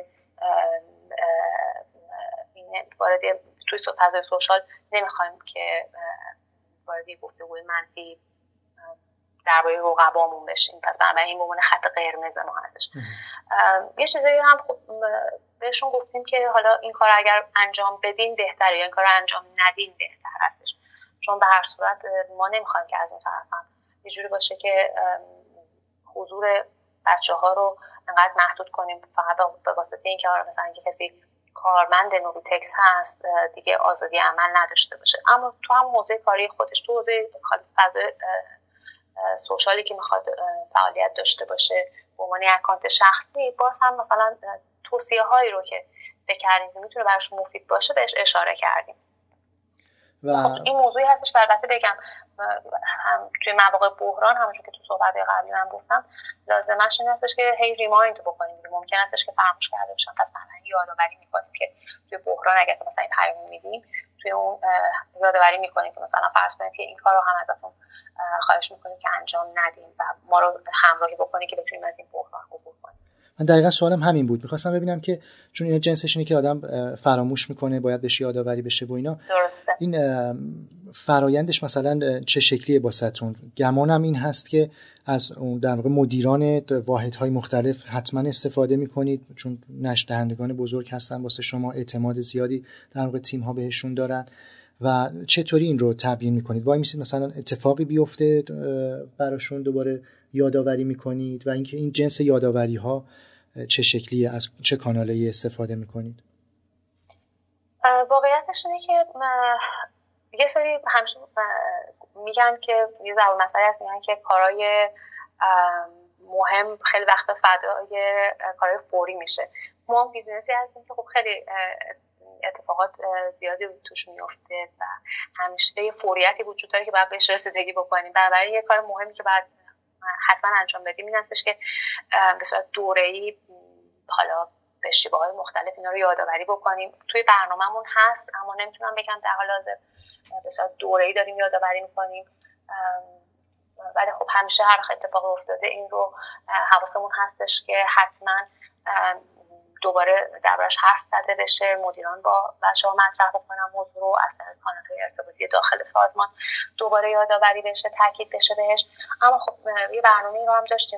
این وارد توی فضای سوشال نمیخوایم که وارد گفتگوی منفی درباره رقبامون بشیم، پس بنابراین این بمونه خط قرمز ما هستش. یه چیزایی هم خب بهشون گفتیم که حالا این کار اگر انجام بدین بهتره یا این کار انجام ندین بهتر هستش، چون به هر صورت ما نمیخوایم که از اون طرف هم یه جوری باشه که حضور بچه‌ها رو انقدر محدود کنیم فقط به واسطه اینکه مثلا اینکه کسی کارمند نوبیتکس هست دیگه آزادی عمل نداشته باشه. اما تو هم حوزه کاری خودش، تو حوزه فضای سوشالی که میخواد فعالیت داشته باشه به عنوان اکانت شخصی، باز هم مثلا توصیه هایی رو که فکر کردیم که میتونه براش مفید باشه بهش اشاره کردیم. و خب این موضوعی هستش که البته بگم هم توی مواقع بحران همونجور که تو صحبت قبلی من گفتم لازمش این هستش که هی ریمایند بکنیم. ممکن هستش که فراموش کرده باشن، پس من یادآوری میکنیم که توی بحران اگه مثلا این پیام میدیم توی اون یادآوری میکنیم که مثلا فرض کنید که این کارو هم ازتون خواهش میکنیم که انجام ندیم و ما رو همراهی بکنید که بتونیم از این بحران عبور کنیم. من دقیقاً سوالم همین بود، می‌خواستم ببینم که چون اینا جنسش اینه که آدم فراموش میکنه، باید بهش یادآوری بشه و اینا. درسته. این فرایندش مثلا چه شکلیه واسهتون؟ گمانم این هست که از اون در واقع مدیران واحدهای مختلف حتما استفاده میکنید، چون نشر دهندگان بزرگ هستن واسه شما، اعتماد زیادی در واقع تیم ها بهشون دارن. و چطوری این رو تبیین میکنید؟ وای میسید مثلا اتفاقی بیفته براشون دوباره یادآوری میکنید؟ و اینکه این جنس یادآوری ها چه شکلیه، از چه کانالی استفاده میکنید؟ واقعیتش اینه که یه سری همیشه میگن که یه ضرب مسئله هست، میگن که کارهای مهم خیلی وقت فدای کارهای فوری میشه. ما هم بیزنسی هستیم که خب خیلی اتفاقات زیادی توش میفته و همیشه یه فوریتی وجود داره که باید بهش رسیدگی بکنیم. بنابراین یه کار مهمی که باید حتما انجام بدیم این هستش که به صورت دوره‌ای حالا به شیوه‌های مختلف اینا رو یادآوری بکنیم. توی برنامه‌مون هست اما نمیتونم بگم در حال حاضر به صورت دوره‌ای داریم یادآوری می‌کنیم. ولی خب همیشه هر اتفاقی افتاده این رو حواسمون هستش که حتما دوباره دربارش حرف زده بشه، مدیران با بچه‌ها مطرح بکنن موضوع رو، از طریق کانال‌های ارتباطی داخل سازمان دوباره یادآوری بشه، تاکید بشه بهش. اما خب یه برنامه‌ای رو هم داشتیم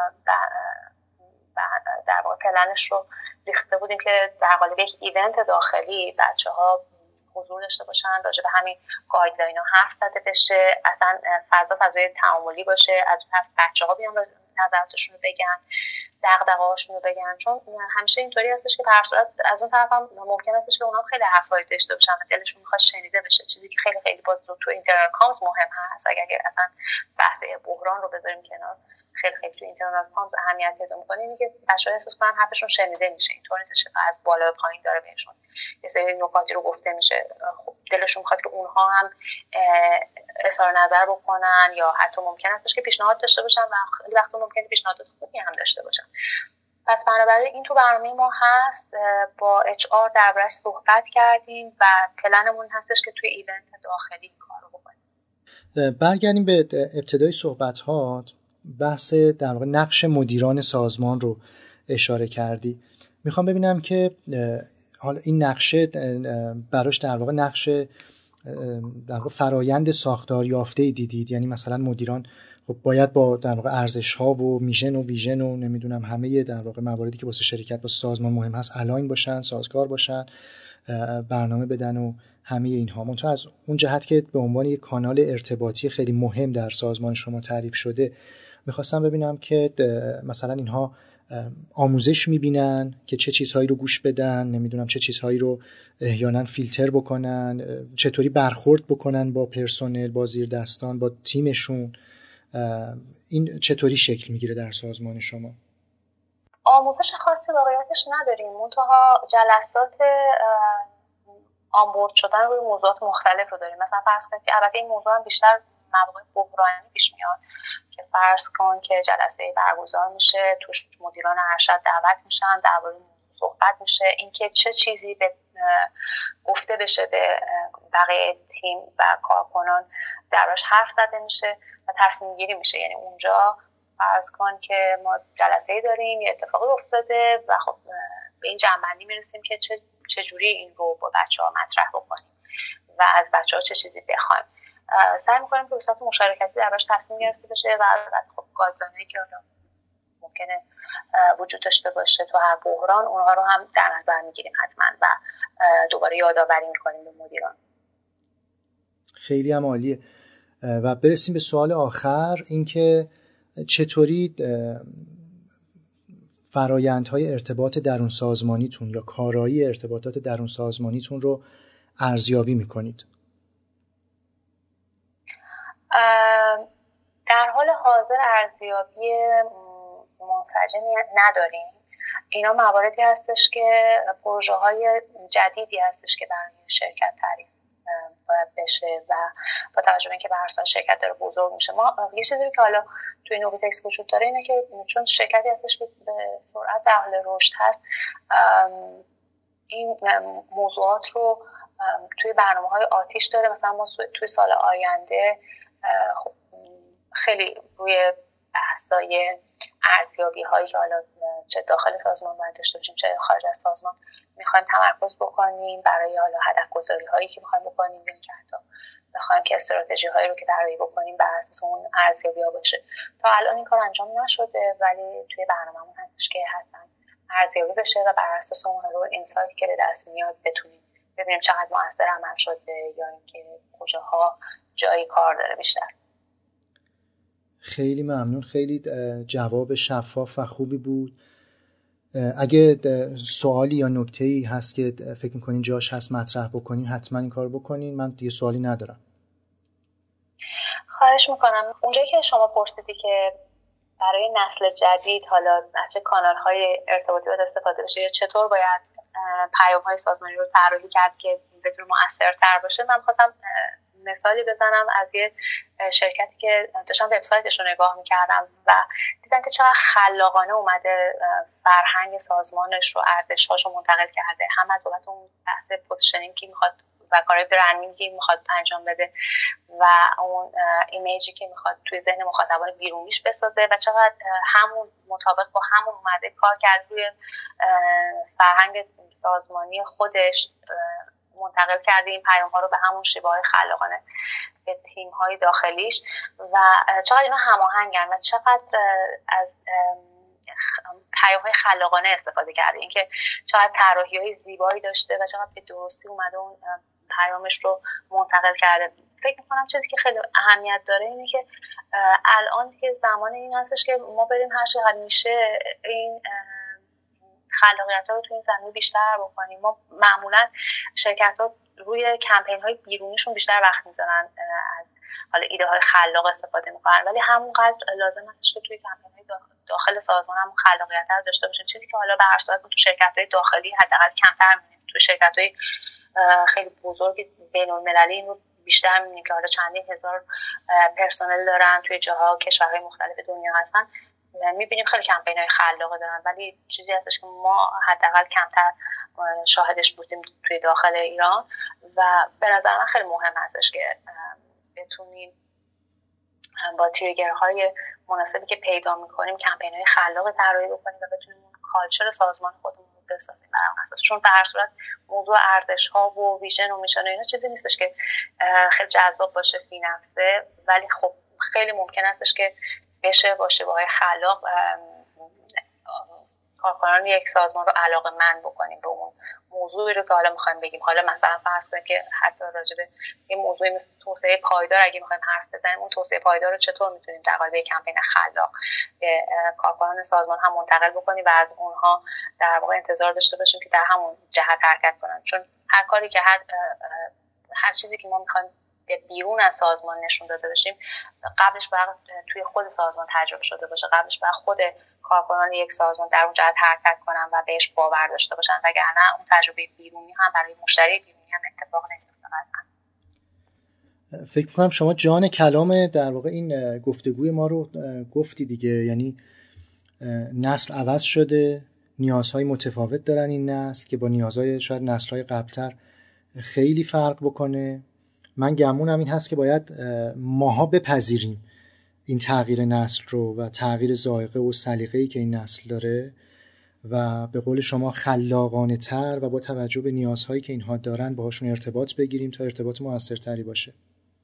در واقع پلنش رو ریخته بودیم که در قالب یک ایونت داخلی بچه‌ها حضور داشته باشن، راجع به همین گایدلاین‌ها حرف زده بشه، اصلا فضا فضای تعاملی باشه، از اون طرف بچه‌ها بیان نظراتشون رو بگن، دغدغه‌هاشون رو بگن، چون همیشه اینطوری هستش که در صورت از اون طرف هم ممکن هستش که اونها خیلی حرفای داشته باشن و دلشون می‌خواد شنیده بشه، چیزی که خیلی خیلی باز تو اینترنال کامز مهم هست. اگر اصلا بحث بحران رو بذاریم کنار، خیلی خیلی تو اینترنال کامز اهمیت پیدا می‌کنه اینه که بچه‌ها احساس کنن حرفشون شنیده میشه. اینطور نیستش که از بالا به پایین داره بهشون یه سری نکاتی رو گفته میشه. خب دلشون می‌خواد که اونها هم اظهار نظر بکنن یا حتی ممکن هستش که پیشنهاد داشته باشن و خیلی وقتا ممکنه پیشنهادات خوبی هم داشته باشن. پس بنابراین این تو برنامه ما هست، با اچ آر دربارش صحبت کردیم و پلنمون هستش که توی ایونت داخلی این کار رو بکنیم. برگردیم به ابتدای صحبت‌هات، بحث در واقع نقش مدیران سازمان رو اشاره کردی. میخوام ببینم که حالا این نقشه براش در واقع نقش در واقع فرایند ساختار یافته دیدید، یعنی مثلا مدیران خب باید با در واقع ارزش‌ها و میشن و ویژن و نمیدونم همه در واقع مواردی که واسه شرکت با سازمان مهم هست الاین باشن، سازگار باشن، برنامه بدن و همه اینها. منتها از اون جهت که به عنوان یک کانال ارتباطی خیلی مهم در سازمان شما تعریف شده، میخواستم ببینم که مثلا اینها آموزش میبینن که چه چیزهایی رو گوش بدن، نمیدونم چه چیزهایی رو احیانا فیلتر بکنن، چطوری برخورد بکنن با پرسنل، با زیردستان، با تیمشون. این چطوری شکل میگیره در سازمان شما؟ آموزش خاصی واقعیتش نداریم، منتها جلسات آنبورد شدن روی موضوعات مختلف رو داریم. مثلا فرض کنید که البته این موضوع هم بیشتر مواقع بحرانی پیش میاد که فرض کن که جلسه برگزار میشه، توش مدیران ارشد دعوت میشن، درباره صحبت میشه اینکه چه چیزی به گفته بشه به بقیه تیم و کارکنان، دربارش حرف زده میشه و تصمیم گیری میشه. یعنی اونجا فرض کن که ما جلسه‌ای داریم، یه اتفاقی افتاده و خب به این جمع‌بندی میرسیم که چه چجوری این رو با بچه‌ها مطرح بکنیم و از بچه‌ها چه چیزی بخوایم. سعی می‌کنیم به صورت مشارکتی دربارش تصمیم گرفته بشه و بعد خب گایدلاینی که ممکنه وجود داشته باشه تو هر بحران، اونها رو هم در نظر میگیریم حتما و دوباره یادآوری میکنیم به مدیران. خیلی هم عالیه. و برسیم به سوال آخر، اینکه چطوری فرایندهای ارتباط درون سازمانیتون یا کارایی ارتباطات درون سازمانیتون رو ارزیابی میکنید؟ در حال حاضر ارزیابی منسجمی نداریم. اینا مواردی هستش که پروژه های جدیدی هستش که برای شرکت تعریف باید بشه و با توجه به اینکه به هر حال شرکت داره بزرگ میشه، ما یه چیزی که حالا توی نوبیتکس وجود داره اینه که چون شرکتی هستش که به سرعت در حال رشد هست، این موضوعات رو توی برنامه‌های آتیش داره. مثلا ما توی سال آینده خب خیلی روی بحث‌های ارزیابی هایی که حالا چه داخل سازمان باید داشته باشیم چه خارج از سازمان میخوایم تمرکز بکنیم برای حالا هدف گذاری هایی که میخوایم بکنیم، یا اینکه حتی میخوایم که استراتژی هایی رو که طراحی بکنیم بر اساس اون ارزیابی ها باشه. تا الان این کار انجام نشده ولی توی برنامه‌مون هستش که حتما ارزیابی بشه و بر اساس اون رو اینسایتی که به دست میاد بتونیم ببینیم چقدر موثر عمل شده یا اینکه کجاها جایی کار داره بیشتر. خیلی ممنون، خیلی جواب شفاف و خوبی بود. اگه سوالی یا نکته‌ای هست که فکر می‌کنین جاش هست مطرح بکنین حتما این کار بکنین. من دیگه سوالی ندارم. خواهش میکنم. اونجایی که شما پرسیدی که برای نسل جدید حالا از چه کانال‌های ارتباطی باید استفاده بشه یا چطور باید پیام‌های سازمانی رو طراحی کرد که بتونه مؤثرتر باشه، من خواستم مثالی بزنم از یه شرکتی که داشتم وبسایتش رو نگاه می‌کردم و دیدم که چقدر خلاقانه اومده فرهنگ سازمانش رو، ارزش‌هاش رو منتقل کرده، هم از بابت اون بحث پوزیشنینگ که می‌خواد و کارهای برندینگی میخواد انجام بده و اون ایمیجی که میخواد توی ذهن مخاطبان بیرونیش بسازه و چقدر همون مطابق با همون اومده کار کرد روی فرهنگ سازمانی خودش منتقل کرده این پیام ها رو به همون شیوه‌های خلاقانه به تیم های داخلیش و چقدر اینا هماهنگن و چقدر از پیام های خلاقانه استفاده کرده، اینکه چقدر طراحی های زیبایی داشته و چقدر به درستی اومده اون پیامش رو منتقل کرده. فکر میکنم چیزی که خیلی اهمیت داره اینه که الان که زمان این هستش که ما بریم هر چقدر میشه این خلاقیت ها رو تو این زمینه بیشتر بکنیم. ما معمولا شرکت ها روی کمپین های بیرونیشون بیشتر وقت میذارن از حالا ایده های خلاق استفاده میکنن، ولی همونقدر لازم هستش که توی کمپین های داخل سازمان هم خلاقیت رو داشته باشیم، چیزی که حالا به هر صورت تو شرکت های داخلی حداقل کمتر میبینیم. تو شرکت های خیلی بزرگ بین‌المللی اینو بیشتر میبینیم که حالا چندین هزار پرسنل دارن توی جاها کشورهای مختلف دنیا هستن، میبینیم خیلی کمپین های خلاقه دارن، ولی چیزی هستش که ما حداقل کمتر شاهدش بودیم توی داخل ایران و به نظر من خیلی مهم هستش که بتونیم با تریگرهای مناسبی که پیدا میکنیم کمپین های خلاق طراحی بکنیم و بتونیم اون کالچر سازمان خودمون رو بسازیم برام اساس، چون به هر صورت موضوع ارزش ها و ویژن و میشن و اینا چیزی نیستش که خیلی جذاب باشه فی نفسه، ولی خب خیلی ممکن هستش که بشه باشه با خلاق کارکنان یک سازمان رو علاقه‌مند بکنیم به اون موضوعی رو که حالا می‌خوایم بگیم. حالا مثلا فرض کنید که حتی راجع به این موضوعی مثل توسعه پایدار اگه می‌خوایم حرف بزنیم، اون توسعه پایدار رو چطور می‌تونیم در قالب یک کمپین خلاق به کارکنان سازمان هم منتقل بکنیم و از اونها در واقع انتظار داشته باشیم که در همون جهت حرکت کنن، چون هر کاری که هر هر چیزی که ما می‌خوایم به بیرون از سازمان نشون داده باشیم قبلش باید توی خود سازمان تجربه شده باشه، قبلش باید خود کارکنان یک سازمان در اون جهت حرکت کنن و بهش باور داشته باشن، وگرنه اون تجربه بیرونی هم برای مشتری بیرونی هم اتفاق نمیفته. فکر می‌کنم شما جان کلام در واقع این گفتگوی ما رو گفتی دیگه، یعنی نسل عوض شده، نیازهای متفاوت دارن این نسل که با نیازهای شاید نسل‌های قبل‌تر خیلی فرق بکنه. من گمونم این هست که باید ماها بپذیریم این تغییر نسل رو و تغییر ذائقه و سلیقه‌ای که این نسل داره و به قول شما خلاقانه تر و با توجه به نیازهایی که اینها دارن باهاشون ارتباط بگیریم تا ارتباط موثرتری باشه.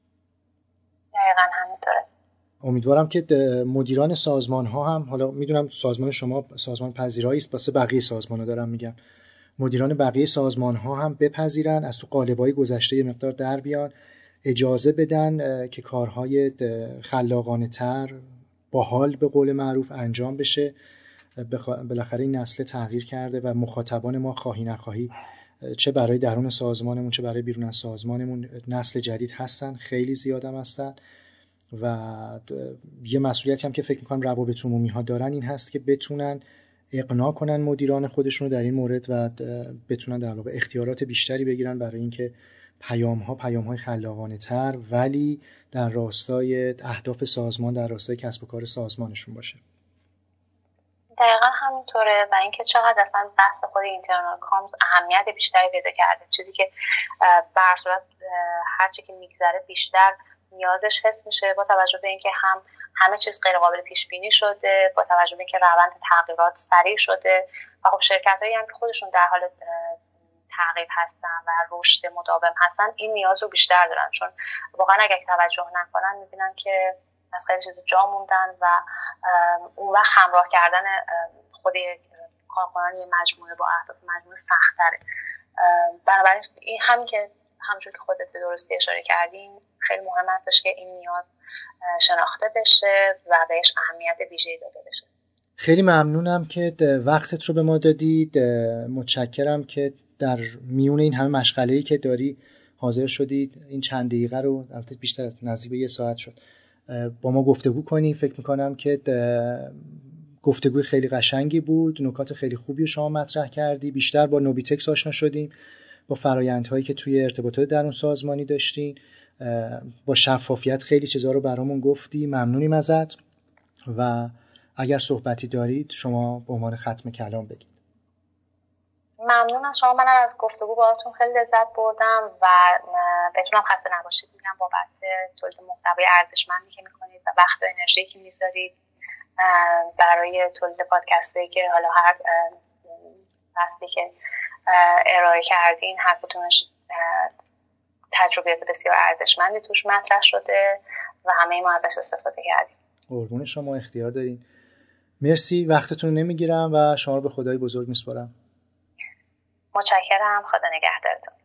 دقیقاً همینطوره. امیدوارم که مدیران سازمان ها هم، حالا میدونم سازمان شما سازمان پذیرایی است، واسه بقیه سازمان ها دارم میگم، مدیران بقیه سازمان ها هم بپذیرن از تو قالب‌های گذشته یه مقدار در بیان، اجازه بدن که کارهای خلاقانه تر باحال به قول معروف انجام بشه. بالاخره این نسل تغییر کرده و مخاطبان ما خواهی نخواهی چه برای درون سازمانمون چه برای بیرون از سازمانمون نسل جدید هستن، خیلی زیادم هستن و یه مسئولیتی هم که فکر می‌کنم روابط عمومی ها دارن این هست که بتونن اقناع کنن مدیران خودشون رو در این مورد و بتونن در واقع اختیارات بیشتری بگیرن برای اینکه پیام ها پیام های خلاقانه تر ولی در راستای اهداف سازمان، در راستای کسب و کار سازمانشون باشه. دقیقا همینطوره و اینکه چقدر اصلا بحث خود اینترنال کامز اهمیت بیشتری پیدا کرده، چیزی که به هر صورت هرچی که میگذره بیشتر نیازش حس میشه با توجه به اینکه هم همه چیز غیر قابل پیش بینی شده، با توجه به اینکه روند تغییرات سریع شده و خب شرکتایی هم که خودشون در حال تغییر هستن و رشد مداوم هستن این نیاز رو بیشتر دارن، چون واقعا اگه توجه نکنن میبینن که از خیلی چیز جا موندن و اون وقت همراه کردن خود کارکنان یه مجموعه با اهداف مجموعه سخت‌تره. بنابراین این همین که همونجور که خودت به درستی اشاره کردین خیلی مهم هستش که این نیاز شناخته بشه و بهش اهمیت ویژه‌ای داده بشه. خیلی ممنونم که وقتت رو به ما دادید، متشکرم که در میون این همه مشغله‌ای که داری حاضر شدید این چند دقیقه رو، البته بیشتر از نزدیک به یه ساعت شد، با ما گفتگو کنی. فکر میکنم که گفتگوی خیلی قشنگی بود، نکات خیلی خوبی رو شما مطرح کردی، بیشتر با نوبیتکس آشنا شدیم، با فرآیندهایی که توی ارتباطات درون سازمانی داشتین، با شفافیت خیلی چیزا رو برامون گفتی. ممنونیم ازت و اگر صحبتی دارید شما به عنوان ختم کلام بگید. ممنون از شما. منم از گفتگو باهاتون خیلی لذت بردم و بتونم خسته نباشید میگم بابت تولید محتوای ارزشمندی که میکنید و وقت و انرژی که میذارید برای تولید پادکستایی که حالا هر فصلی که ارائه کردین هر کدومش تجربیات بسیار ارزشمندی توش مطرح شده و همه ما ازش استفاده کردیم. قربون شما، اختیار دارین. مرسی، وقتتون نمیگیرم و شما رو به خدای بزرگ میسپارم. متشکرم. خدا نگهدارتون.